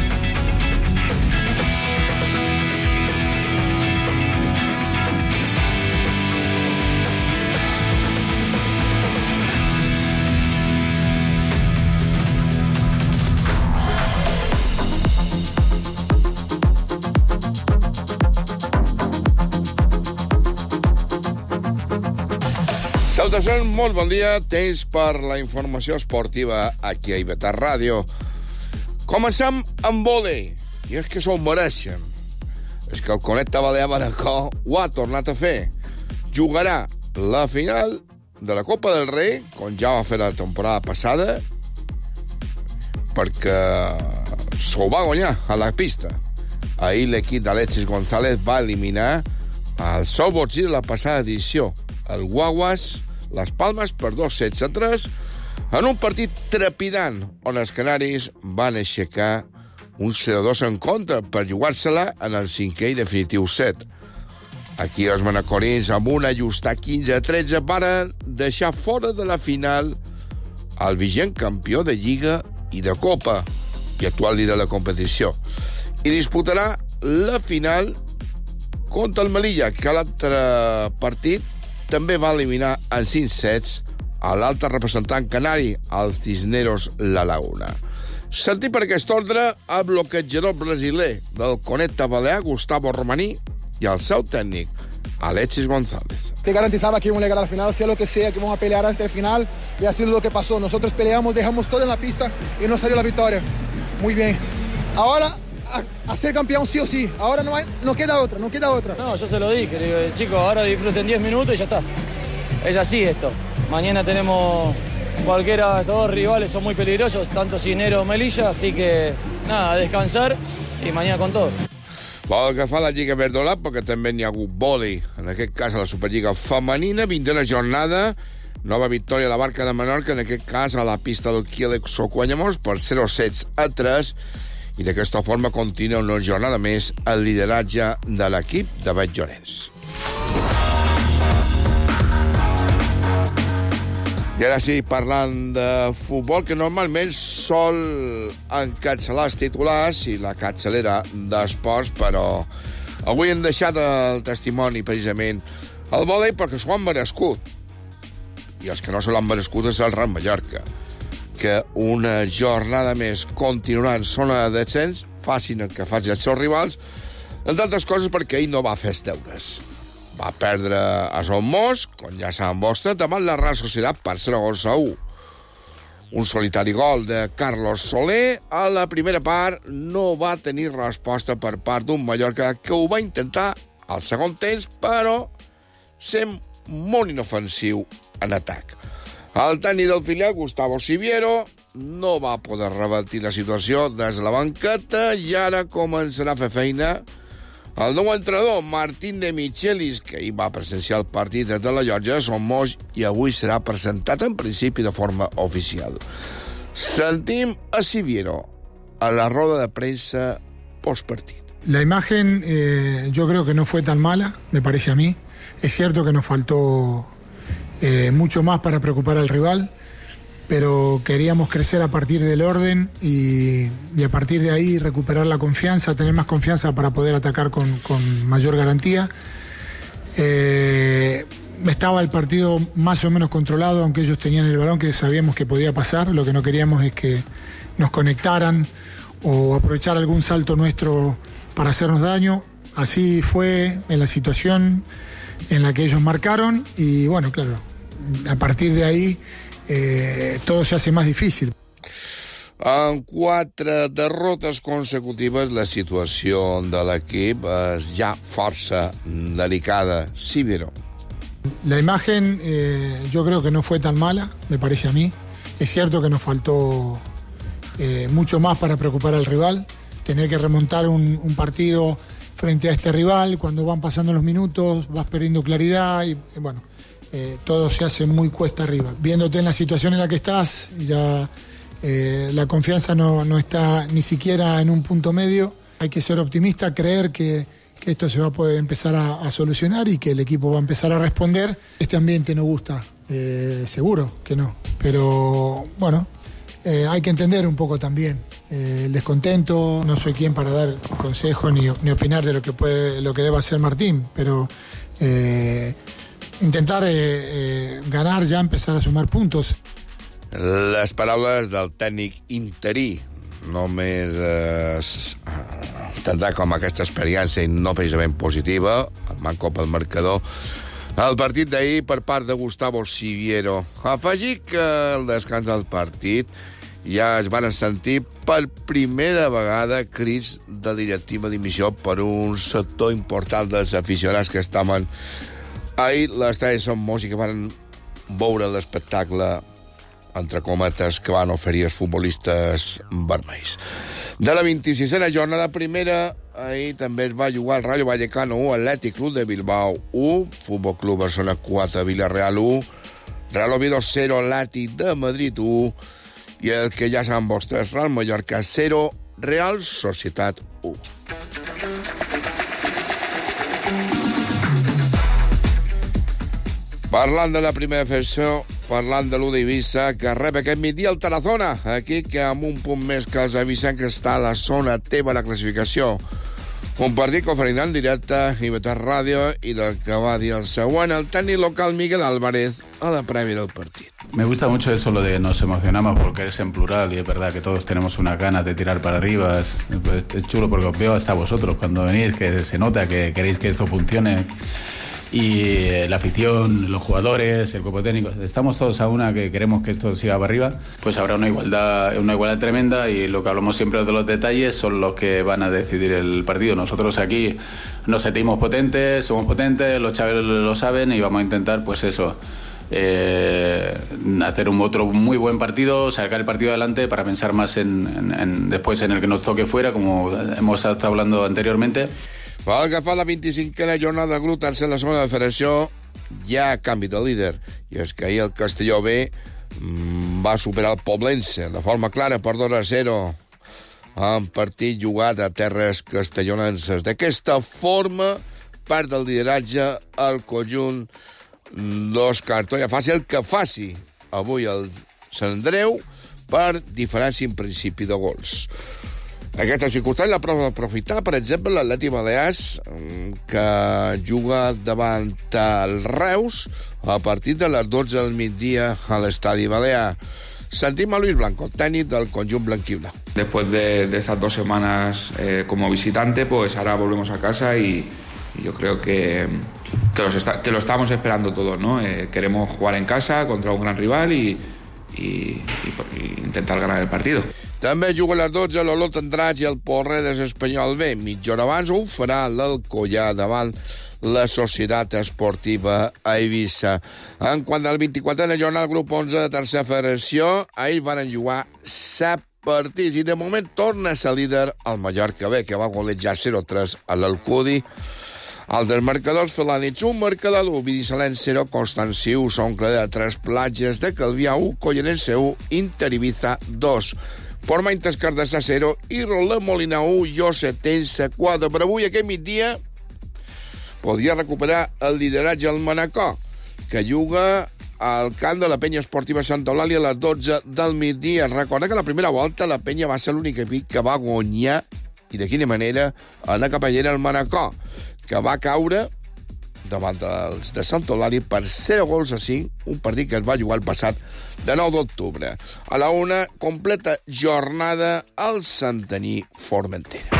Salutacions, molt bon dia. Temps per la informació esportiva aquí a I V tres Ràdio. Comencem amb vòlei. I és que s'ho mereixen. És que el Conecta Balear Manacor ho ha tornat a fer. Jugarà la final de la Copa del Rei, com ja va fer la temporada passada, perquè s'ho va guanyar a la pista. Ahir l'equip d'Alexis González va eliminar el seu botzí de la passada edició, el Guaguas Las Palmas, per dos sets a tres, en un partit trepidant on els canaris van aixecar un zero dos en contra per jugar-se-la en el cinquè i definitiu set. Aquí els manacorins, amb un ajustat quinze a tretze, van deixar fora de la final el vigent campió de Lliga i de Copa i actual líder de la competició. I disputarà la final contra el Melilla, que l'altre partit també va eliminar en cinc sets a l'altre representant canari, el Cisneros La Laguna. Sentim per aquest ordre el bloquejador brasiler del Conecta Balear, Gustavo Romaní, y el seu técnico, Alexis González. Te garantizaba que íbamos a llegar a la final, sea lo que sea, que vamos a pelear hasta el final, y así es lo que pasó. Nosotros peleamos, dejamos todo en la pista y nos salió la victoria. Muy bien. Ahora a, a ser campeón sí o sí. Ahora no, hay, no queda otra, no queda otra. No, yo se lo dije, le digo, chicos, ahora disfruten diez minutos y ya está. Es así esto. Mañana tenemos cualquiera de estos dos rivales, son muy peligrosos, tanto Cisneros o Melilla, así que nada, a descansar y mañana con todo. Vol que fa la Lliga Verdolat, perquè també n'hi ha hagut vòlei, en aquest cas a la Superliga Femenina, vintena jornada, nova victòria a la Barca de Menorca, en aquest cas a la pista del Kílex Socuanyamos, per zero sets a tres, i d'aquesta forma continua una jornada més el lideratge de l'equip de Bet Llorenç. I ara sí, parlant de futbol, que normalment sol encapçalar els titulars i la capçalera d'esports, però avui hem deixat el testimoni, precisament, el vòlei perquè s'ho han merescut. I els que no se l'han merescut és el Real Mallorca, que una jornada més continuant zona de descens, facin el que facin els seus rivals, entre altres coses perquè ell no va fer els deures. Va perdre a Son Mos, com ja saben vostres, davant la Real Societat per zero gols a u. Un solitari gol de Carlos Soler a la primera part no va tenir resposta per part d'un Mallorca que ho va intentar al segon temps, però sent molt inofensiu en atac. El tècnic del filial, Gustavo Siviero, no va poder revertir la situació des de la banqueta i ara començarà a fer feina El nou entrenador, Martín de Michelis, que hi va presenciar el partit de la Llotja de Son Moix i avui serà presentat en principi de forma oficial. Sentim a Siviero a la roda de prensa postpartit. La imagen eh, yo creo que no fue tan mala, me parece a mí. Es cierto que nos faltó eh, mucho más para preocupar al rival, pero queríamos crecer a partir del orden y, y a partir de ahí recuperar la confianza, tener más confianza para poder atacar con, con mayor garantía. Eh, estaba el partido más o menos controlado, aunque ellos tenían el balón que sabíamos que podía pasar. Lo que no queríamos es que nos conectaran o aprovechar algún salto nuestro para hacernos daño. Así fue en la situación en la que ellos marcaron y bueno, claro, a partir de ahí eh, todo se hace más difícil. En quatre derrotes consecutives la situació de l'equip és ja força delicada. Siviero. La imagen eh, yo creo que no fue tan mala, me parece a mí. Es cierto que nos faltó eh, mucho más para preocupar al rival. Tener que remontar un, un partido frente a este rival, cuando van pasando los minutos, vas perdiendo claridad y, y bueno, eh, todo se hace muy cuesta arriba. Viéndote en la situación en la que estás, ya eh, la confianza no, no está ni siquiera en un punto medio. Hay que ser optimista, creer que, que esto se va a poder empezar a, a solucionar y que el equipo va a empezar a responder. Este ambiente no gusta, eh, seguro que no, pero bueno, eh, hay que entender un poco también eh, el descontento. No soy quien para dar consejo ni, ni opinar de lo que puede, lo que deba hacer Martín, pero eh, intentar eh, eh, ganar ya, empezar a sumar puntos. Les paraules del tècnic interí. Només eh, tindrà com aquesta experiència i no precisament positiva, el manco pel marcador, el partit d'ahir per part de Gustavo Siviero. Afegir que al descans del partit ja es van sentir per primera vegada crits de directiva dimissió per un sector important dels aficionats que estaven ahir l'estadi de Son Moix i que van veure l'espectacle entre cometes, que van oferir els futbolistes vermells. De la vint-i-sisena jornada primera, ahir també es va jugar el Rayo Vallecano u, Atlètic Club de Bilbao u, Futbol Club Barcelona quatre, Villarreal u, Real Oviedo cero, Atlètic de Madrid u, i el que ja saben vostès, Real Mallorca cero, Real Societat u. Parlant de la primera federació, parlant de l'U d'Eivissa, que rep aquest migdia el Tarazona, aquí que amb un punt més que els avisen que està a la zona teva de la classificació. Un partit que oferirà en directe i Betar Ràdio i del que va dir el següent, el tècnic local Miguel Álvarez a la prèvia del partit. Me gusta mucho eso, lo de nos emocionamos porque es en plural y es verdad que todos tenemos una ganas de tirar para arriba. Es, es chulo porque os veo hasta vosotros cuando venís, que se nota que queréis que esto funcione. Y la afición, los jugadores, el cuerpo técnico, estamos todos a una que queremos que esto siga para arriba. Pues habrá una igualdad, una igualdad tremenda y lo que hablamos siempre de los detalles son los que van a decidir el partido. Nosotros aquí nos sentimos potentes, somos potentes, los chavales lo saben y vamos a intentar, pues eso, eh, hacer un otro muy buen partido, sacar el partido adelante para pensar más en, en, en después en el que nos toque fuera, como hemos estado hablando anteriormente. Pel que fa la vint-i-cinquena jornada del grup tercer de la segona de federació, hi ha canvi de líder. I és que ahir el Castelló B va superar el Poblense de forma clara per dos a zero en partit jugat a terres castellonenses. D'aquesta forma, part del lideratge el conjunt d'Òscar Toya. Faci el que faci avui el Sant Andreu per diferència en principi de gols. Aquesta circumstància la prova d'aprofitar, per exemple, l'Atlètic Balears, que juga davant el Reus a partir de les dotze del migdia a l'Estadi Balear. Sentim a Luis Blanco, tècnic del conjunt blanquible. Después de, de esas dos semanas eh, como visitante, pues ahora volvemos a casa y, y yo creo que, que, los está, que lo estamos esperando todos, ¿no? Eh, queremos jugar en casa contra un gran rival y, y, y, y intentar ganar el partido. També juga a les dotze l'Olot Andratx i el Porreres Espanyol B. Mitja hora abans ho farà l'Alcoià davant la Societat Esportiva a Eivissa. En quant al vint-i-quatrena jornada del grup onze de tercera federació, ahir van jugar set partits i de moment torna a ser líder el Mallorca B, que va golejar zero tres a l'Alcudi. Altres marcadors, Felanitx un, Mercadal u, Binissalem zero, Constanci u, Soncle de tres, Platges de Calvià u, Collerense u, Inter Ibiza dos, Portmaintes Cardassa zero i Roler Molina u, Llosetense quatre. Per avui, aquest migdia, podria recuperar el lideratge al Manacor, que juga al camp de la Penya Esportiva Santa Eulàlia a les dotze del migdia. Recorda que la primera volta la Penya va ser l'únic equip que va guanyar, i de quina manera, anar cap allà al Manacor, que va caure davant dels de Santa Eulàlia per zero gols a cinc, un partit que es va jugar el passat de nou d'octubre. A la una, completa jornada al Santaní Formentera.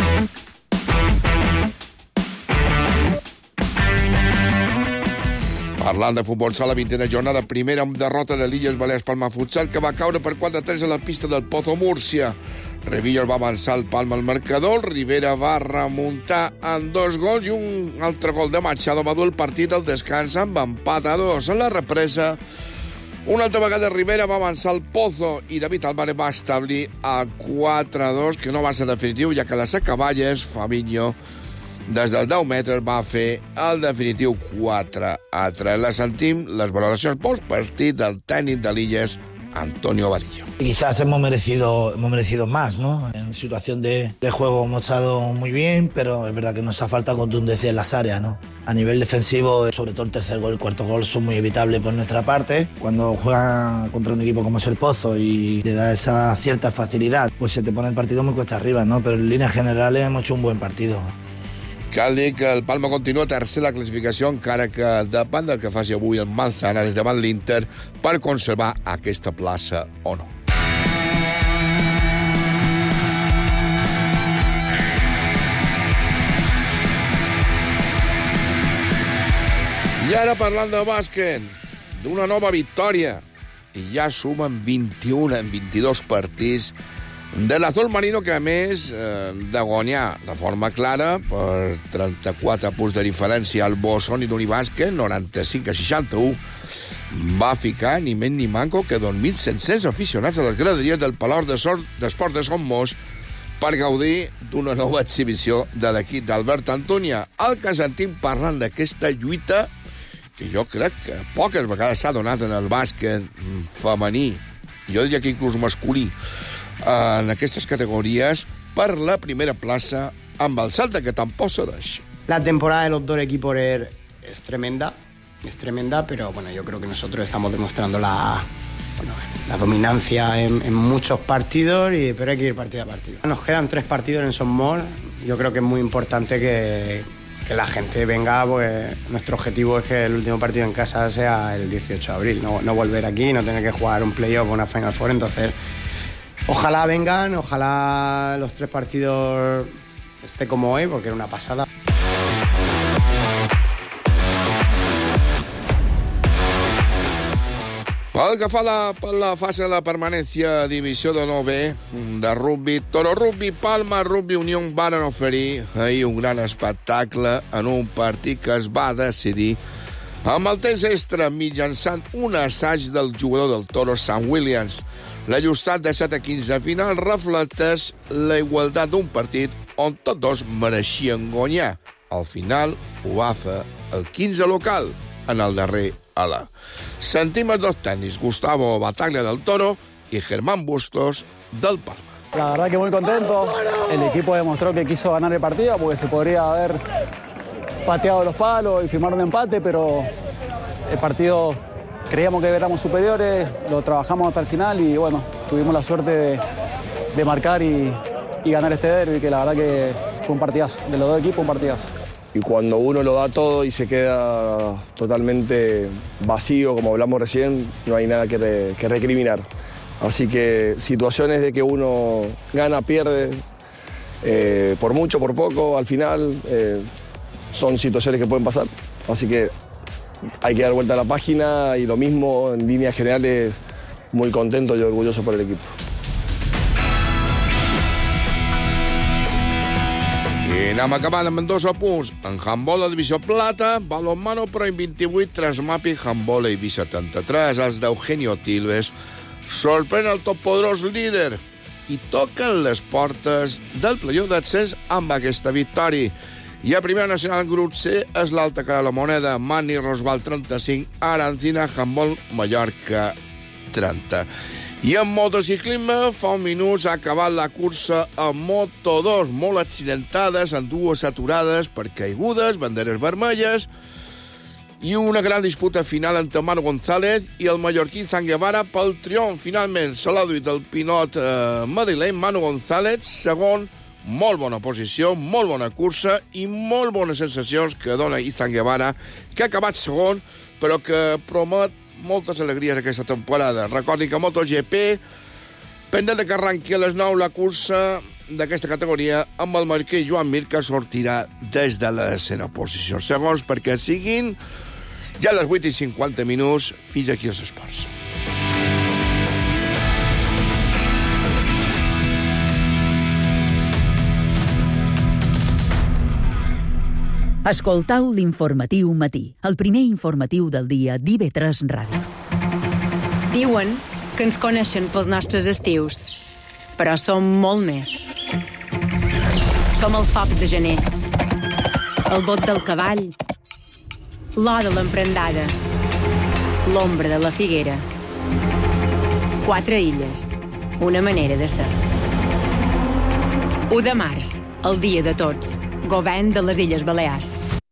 Parlant de futbol sala, vintena jornada, primera amb derrota de l'Illes Balears Palma Futsal, que va caure per quatre a tres a la pista del Pozo Múrcia. Revillos va avançar el Palma al marcador, Rivera va remuntar en dos gols i un altre gol de Machado va dur el partit al descans amb empat a dos. En la represa, una altra vegada Rivera va avançar el Pozo i David Álvarez va establir a quatre a dos, que no va ser definitiu, ja que les acaballes, Fabinho, des dels deu metres va fer el definitiu quatre a tres. La sentim, les valoracions post partit del tècnic de l'Illes, Antonio Vadillo. Quizás hemos merecido, hemos merecido más, ¿no? En situación de, de juego hemos estado muy bien, pero es verdad que nos ha faltado contundencia en las áreas, ¿no? A nivel defensivo, sobre todo el tercer gol y el cuarto gol son muy evitables por nuestra parte. Cuando juegas contra un equipo como es el Pozo y te da esa cierta facilidad, pues se te pone el partido muy cuesta arriba, ¿no? Pero en líneas generales hemos hecho un buen partido. Cal dir que el Palma continua tercer a la classificació, encara que depèn del que faci avui el Manzanares davant l'Inter per conservar aquesta plaça o no. I ara parlant de bàsquet, d'una nova victòria, i ja sumen vint-i-un en vint-i-dos partits de l'Azul Marino, que a més eh, de guanyar de forma clara per trenta-quatre punts de diferència al Boston i d'Unibàsquet, noranta-cinc a seixanta-u, va ficar ni menys ni manco que dos mil set-cents aficionats a les graderies del Palau d'Esports de Son Mos per gaudir d'una nova exhibició de l'equip d'Albert Antúnia. El que sentim parlant d'aquesta lluita, que jo crec que poques vegades s'ha donat en el bàsquet femení, jo diria que inclús masculí, en aquestes categories per la primera plaça amb el Celta, que tampoc cedeix. La temporada de los dos equipos es tremenda, es tremenda, pero bueno, yo creo que nosotros estamos demostrando la, bueno, la dominancia en, en muchos partidos, y, pero hay que ir partido a partido. Nos quedan tres partidos en Son Mos. Yo creo que es muy importante que, que la gente venga, pues nuestro objetivo es que el último partido en casa sea el dieciocho de abril, no, no volver aquí, no tener que jugar un playoff o una Final Four. Entonces ojalá vengan, ojalá los tres partidos esté como hoy, porque era una pasada. Pel que fa la, per la fase de la permanència a divisió de nou B de rugby, Toro Rugby, Palma Rugby, Unió varen oferir ahir un gran espectacle en un partit que es va decidir amb el temps extra mitjançant un assaig del jugador del Toro, Sam Williams. L'ajustat de set a quinze final reflecteix la igualtat d'un partit on tots dos mereixien guanyar. Al final ho va fer el quinze local en el darrer ala. Sentim els dos tècnics, Gustavo Bataglia del Toro y Germán Bustos del Palma. La verdad que muy contento. El equipo demostró que quiso ganar el partido porque se podría haber pateado los palos y firmar un empate, pero el partido creíamos que éramos superiores, lo trabajamos hasta el final y bueno, tuvimos la suerte de, de marcar y, y ganar este derbi, que la verdad que fue un partidazo. De los dos equipos, un partidazo. Y cuando uno lo da todo y se queda totalmente vacío, como hablamos recién, no hay nada que, re, que recriminar. Así que situaciones de que uno gana, pierde, eh, por mucho, por poco, al final, eh, son situaciones que pueden pasar. Así que hay que dar vuelta a la página y lo mismo, en líneas generales, muy contento y orgulloso por el equipo. I anem acabant amb dos apunts. En handbol, la divisió plata, balonmano, Pro vint-i-vuit, Transmapi, handbol, Eivissa setanta-tres, els d'Eugenio Tilves sorprèn el toppoderós líder. i toquen les portes del playoff d'accés amb aquesta victòria. I a Primera Nacional en grup C és l'Alta Cara de la Moneda, Mani Rosval trenta-cinc, Arancina, Handbol, Mallorca trenta. I en motociclisme, fa un minut s'ha acabat la cursa a Moto dos, molt accidentades, amb dues aturades per caigudes, banderes vermelles, i una gran disputa final entre Manu González i el mallorquí Izan Guevara pel triomf. Finalment se l'ha duit el pilot eh, madrileny Manu González, segon, molt bona posició, molt bona cursa i molt bones sensacions que dona Izan Guevara, que ha acabat segon, però que promet moltes alegries aquesta temporada. Recordin que MotoGP, pendent de que arrenqui a les nou la cursa d'aquesta categoria, amb el marquès Joan Mir, que sortirà des de la desena posició. Segons perquè siguin ja a les vuit i cinquanta minuts, fins aquí els esports. Escoltau l'informatiu matí, el primer informatiu del dia d'I V tres Ràdio. Diuen que ens coneixen pels nostres estius, però som molt més. Som el foc de gener, el bot del cavall, l'o de l'emprendada, l'ombra de la figuera. Quatre illes, una manera de ser. u de març, el dia de tots. Govern de les Illes Balears.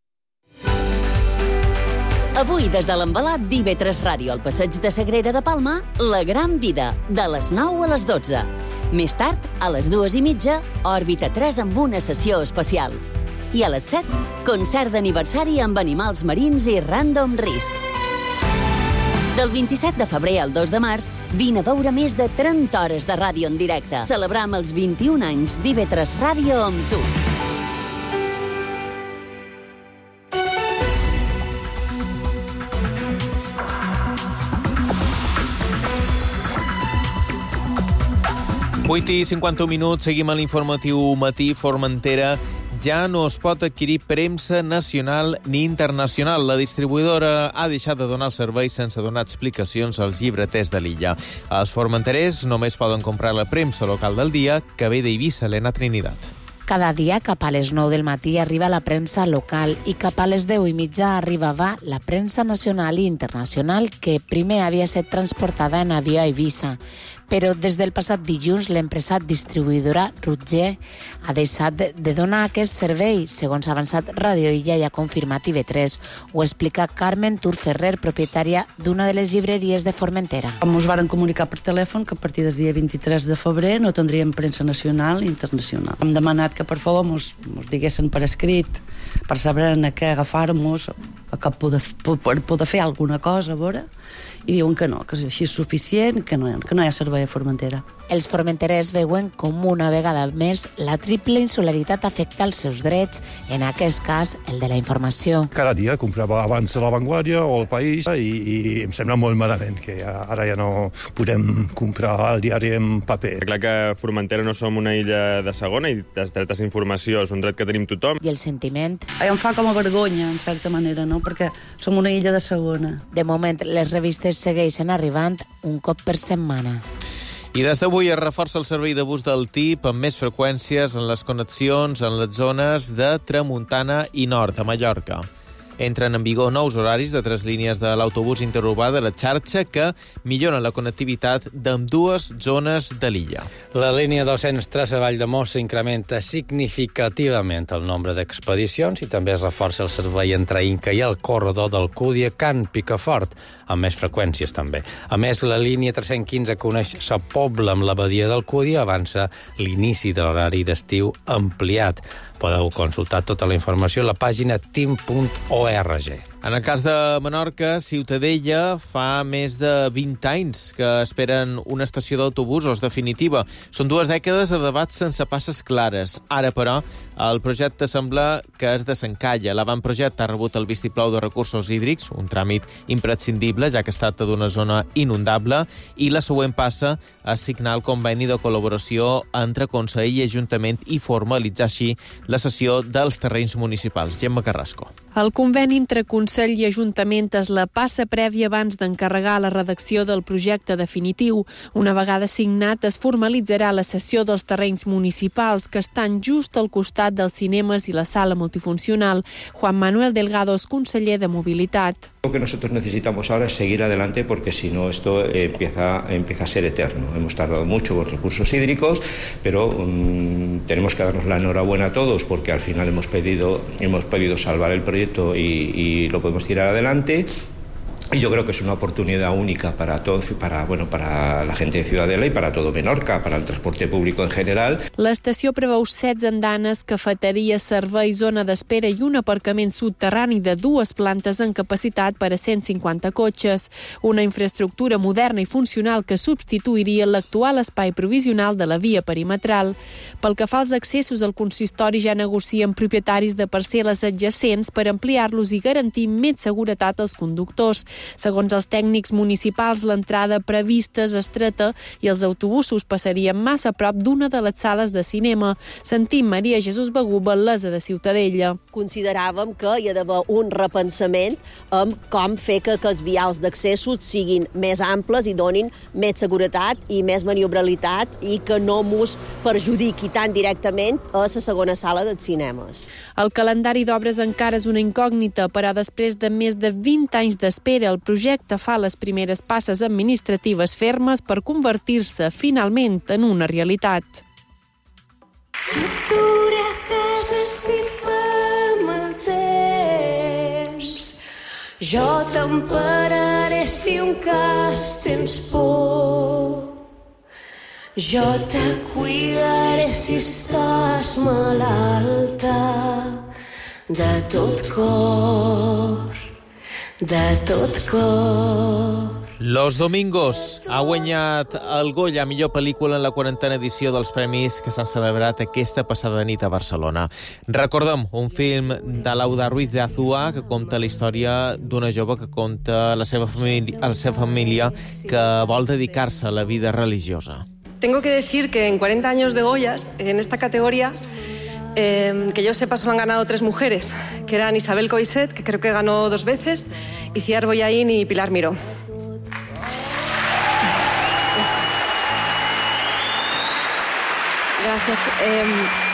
Avui, des de l'envelat d'I V tres Ràdio al passeig de Sagrera de Palma, La Gran Vida, de les nou a les dotze. Més tard, a les dues i mitja, Òrbita tres amb una sessió especial. I a les set, concert d'aniversari amb animals marins i Random Risk. Del vint-i-set de febrer al dos de març, vine a veure més de trenta hores de ràdio en directe. Celebram els vint-i-un anys d'I V tres Ràdio amb tu. vuit i cinquanta-un minuts, seguim a l'informatiu matí. Formentera ja no es pot adquirir premsa nacional ni internacional. La distribuïdora ha deixat de donar el servei sense donar explicacions als llibreters de l'illa. Els formenterers només poden comprar la premsa local del dia, que ve d'Eivissa, Helena Trinidad. Cada dia cap a les nou del matí arriba la premsa local i cap a les deu i mitja arribava la premsa nacional i internacional, que primer havia estat transportada en avió a Eivissa. Però des del passat dilluns l'empresa distribuïdora Rutger ha deixat de donar aquest servei. Segons ha avançat Radio Illa i ha confirmat I V tres. Ho explica Carmen Turferrer, propietària d'una de les llibreries de Formentera. Ens varen comunicar per telèfon que a partir del dia vint-i-tres de febrer no tindríem premsa nacional i internacional. Hem demanat que per favor ens diguessin per escrit per saber a què agafar-nos, a poder, per poder fer alguna cosa, a veure, i diuen que no, que així és suficient, que no, que no hi ha servei a Formentera. Els formenterers veuen com una vegada més la triple insularitat afecta els seus drets, en aquest cas el de la informació. Cada dia comprava abans La Vanguardia o El País i, i em sembla molt malament que ja, ara ja no podem comprar el diari en paper. Clar que Formentera no som una illa de segona i els drets d'informació és un dret que tenim tothom. I el sentiment? Em fa com a vergonya, en certa manera, no? Perquè som una illa de segona. De moment, les revistes segueixen arribant un cop per setmana. I des d'avui es reforça el servei de bus del T I P amb més freqüències en les connexions en les zones de Tramuntana i Nord, a Mallorca. Entren en vigor nous horaris de tres línies de l'autobús interurbà de la xarxa que milloren la connectivitat d'ambdues zones de l'illa. La línia dos-cents tres a Valldemós s'incrementa significativament el nombre d'expedicions i també es reforça el servei entre Inca i el corredor del Cúdia Can Picafort, amb més freqüències també. A més, la línia tres-cents quinze que uneix Sa Pobla amb la badia del Cúdia avança l'inici de l'horari d'estiu ampliat. Podeu consultar tota la informació a la pàgina tim punt org. En el cas de Menorca, Ciutadella fa més de vint anys que esperen una estació d'autobusos definitiva. Són dues dècades de debats sense passes clares. Ara, però, el projecte sembla que es desencalla. L'avantprojecte ha rebut el vistiplau de recursos hídrics, un tràmit imprescindible, ja que es tracta d'una zona inundable, i la següent passa a signar el conveni de col·laboració entre Consell i Ajuntament i formalitzar així la cessió dels terrenys municipals. Gemma Carrasco. El conveni entre Consell Consell i Ajuntament és la passa prèvia abans d'encarregar la redacció del projecte definitiu. Una vegada signat, es formalitzarà la cessió dels terrenys municipals que estan just al costat dels cinemes i la sala multifuncional. Juan Manuel Delgado és conseller de Mobilitat. Lo que nosotros necesitamos ahora es seguir adelante porque si no esto empieza, empieza a ser eterno. Hemos tardado mucho con recursos hídricos, pero um, tenemos que darnos la enhorabuena a todos porque al final hemos pedido, hemos podido salvar el proyecto y, y lo podemos tirar adelante. Y yo creo que es una oportunidad única para todos, para, bueno, para la gente de Ciudadela y para todo Menorca, para el transporte público en general. L'estació preveu setze andanes, cafeteria, servei, zona d'espera i un aparcament subterrani de dues plantes en capacitat per a cent cinquanta cotxes. Una infraestructura moderna i funcional que substituiria l'actual espai provisional de la via perimetral. Pel que fa als accessos, el consistori ja negocia amb propietaris de parcel·les adjacents per ampliar-los i garantir més seguretat als conductors. Segons els tècnics municipals, l'entrada prevista és estreta i els autobusos passarien massa a prop d'una de les sales de cinema. Sentim Maria Jesús Begú, batllessa de Ciutadella. Consideràvem que hi ha d'haver un repensament amb com fer que, que els vials d'accessos siguin més amples i donin més seguretat i més maniobralitat i que no mos perjudiqui tan directament a la segona sala dels cinemes. El calendari d'obres encara és una incògnita, però després de més de vint anys d'espera, el projecte fa les primeres passes administratives fermes per convertir-se finalment en una realitat. Futura casa si fem el temps, jo t'empararé si un cas tens por, jo te cuidaré si estàs malalta, de tot cor, de tot cor. Los Domingos ha guanyat el Goya a millor pel·lícula en la quarantena edició dels premis que s'han celebrat aquesta passada nit a Barcelona. Recordem un film de Laura Ruiz de Azúa que conta la història d'una jove que conta la seva família, la seva família que vol dedicar-se a la vida religiosa. Tengo que decir que en cuarenta años de Goyas, en esta categoría, Eh, que yo sepa, solo han ganado tres mujeres, que eran Isabel Coixet, que creo que ganó dos veces, y Ciar Boyaín y Pilar Miró. Gracias. Eh,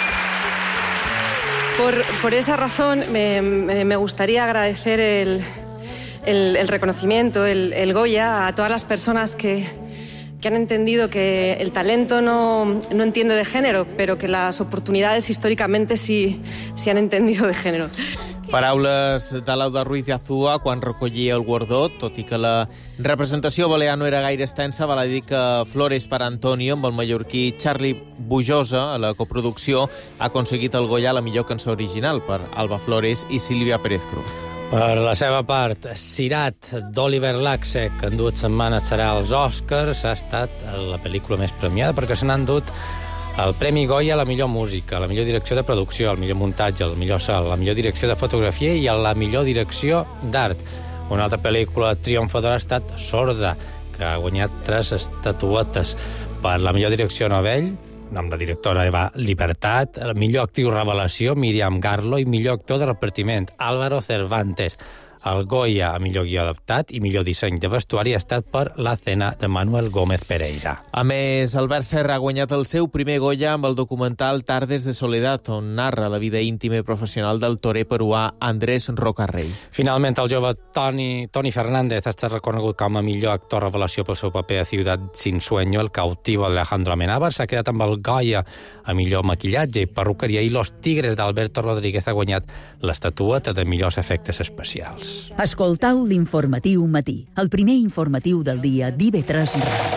por, por esa razón me, me gustaría agradecer el, el, el reconocimiento, el, el Goya, a todas las personas que... que han entendido que el talento no, no entiende de género, pero que las oportunidades históricamente sí, sí han entendido de género. Paraules de Laura Ruiz de Azúa quan recollia el guardó, tot i que la representació balear no era gaire extensa, val a dir que Flores para Antonio, amb el mallorquí Charlie Bujosa, a la coproducció, ha aconseguit el Goya a la millor cançó original per Alba Flores i Sílvia Pérez Cruz. Per la seva part, Sirat, d'Oliver Laxe, que en dues setmanes serà als Oscars, ha estat la pel·lícula més premiada perquè se n'han dut el Premi Goya a la millor música, a la millor direcció de producció, al millor muntatge, al millor so, a la millor direcció de fotografia i a la millor direcció d'art. Una altra pel·lícula triomfadora ha estat Sorda, que ha guanyat tres estatuetes per la millor direcció novell, amb la directora Eva Libertat, el millor actriu revelació, Míriam Garlo, i millor actor de repartiment, Álvaro Cervantes. El Goya a millor guió adaptat i millor disseny de vestuari ha estat per La cena de Manuel Gómez Pereira. A més, Albert Serra ha guanyat el seu primer Goya amb el documental Tardes de Soledad, on narra la vida íntima i professional del torer peruà Andrés Rocarrey. Finalment, el jove Toni, Toni Fernández ha estat reconegut com a millor actor revelació pel seu paper a Ciudad sin sueño, El cautivo d'Alejandro Amenábar. S'ha quedat amb el Goya a millor maquillatge i perruqueria, i Los tigres d'Alberto Rodríguez ha guanyat l'estatueta de millors efectes especials. Escoltau l'Informatiu Matí, el primer informatiu del dia d'I V tres Ràdio.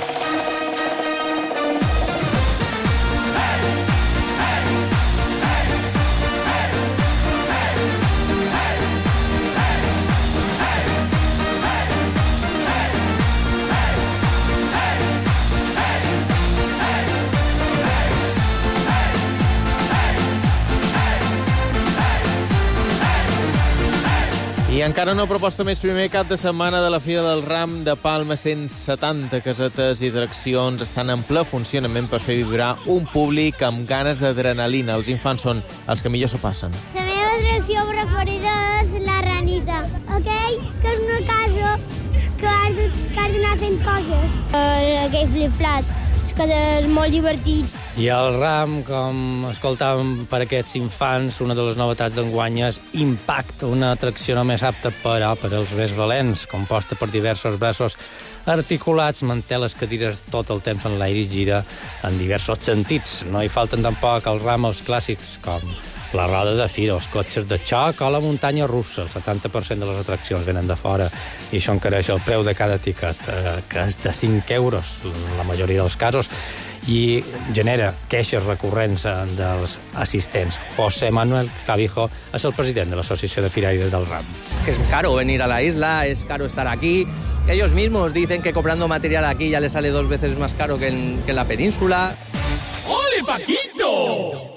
I encara una proposta més. Primer cap de setmana de la Fira del Ram de Palma, cent setanta casetes i atraccions estan en ple funcionament per fer vibrar un públic amb ganes d'adrenalina. Els infants són els que millor s'ho passen. La meva atracció preferida és la Rani visita aquell que és una casa que has de, que has d'anar fent coses. Uh, aquell flip-flat, és que és molt divertit. I el ram, com escoltàvem per aquests infants, una de les novetats d'enguany és Impact, una atracció només apta per, oh, per als més valents, composta per diversos braços articulats, manté les cadires tot el temps en l'aire i gira en diversos sentits. No hi falten tampoc al ram els clàssics, com la roda de fira, els cotxes de xoc o la muntanya russa. El setanta per cent de les atraccions venen de fora i això encareix el preu de cada tiquet, eh, que és de cinc euros, en la majoria dels casos, i genera queixes recurrents dels assistents. José Manuel Clavijo és el president de l'Asociació de Firaires del Ram. Que es caro venir a la isla, es caro estar aquí. Ellos mismos dicen que comprando material aquí ya les sale dos veces más caro que en, que en la península. ¡Ole, Paquito!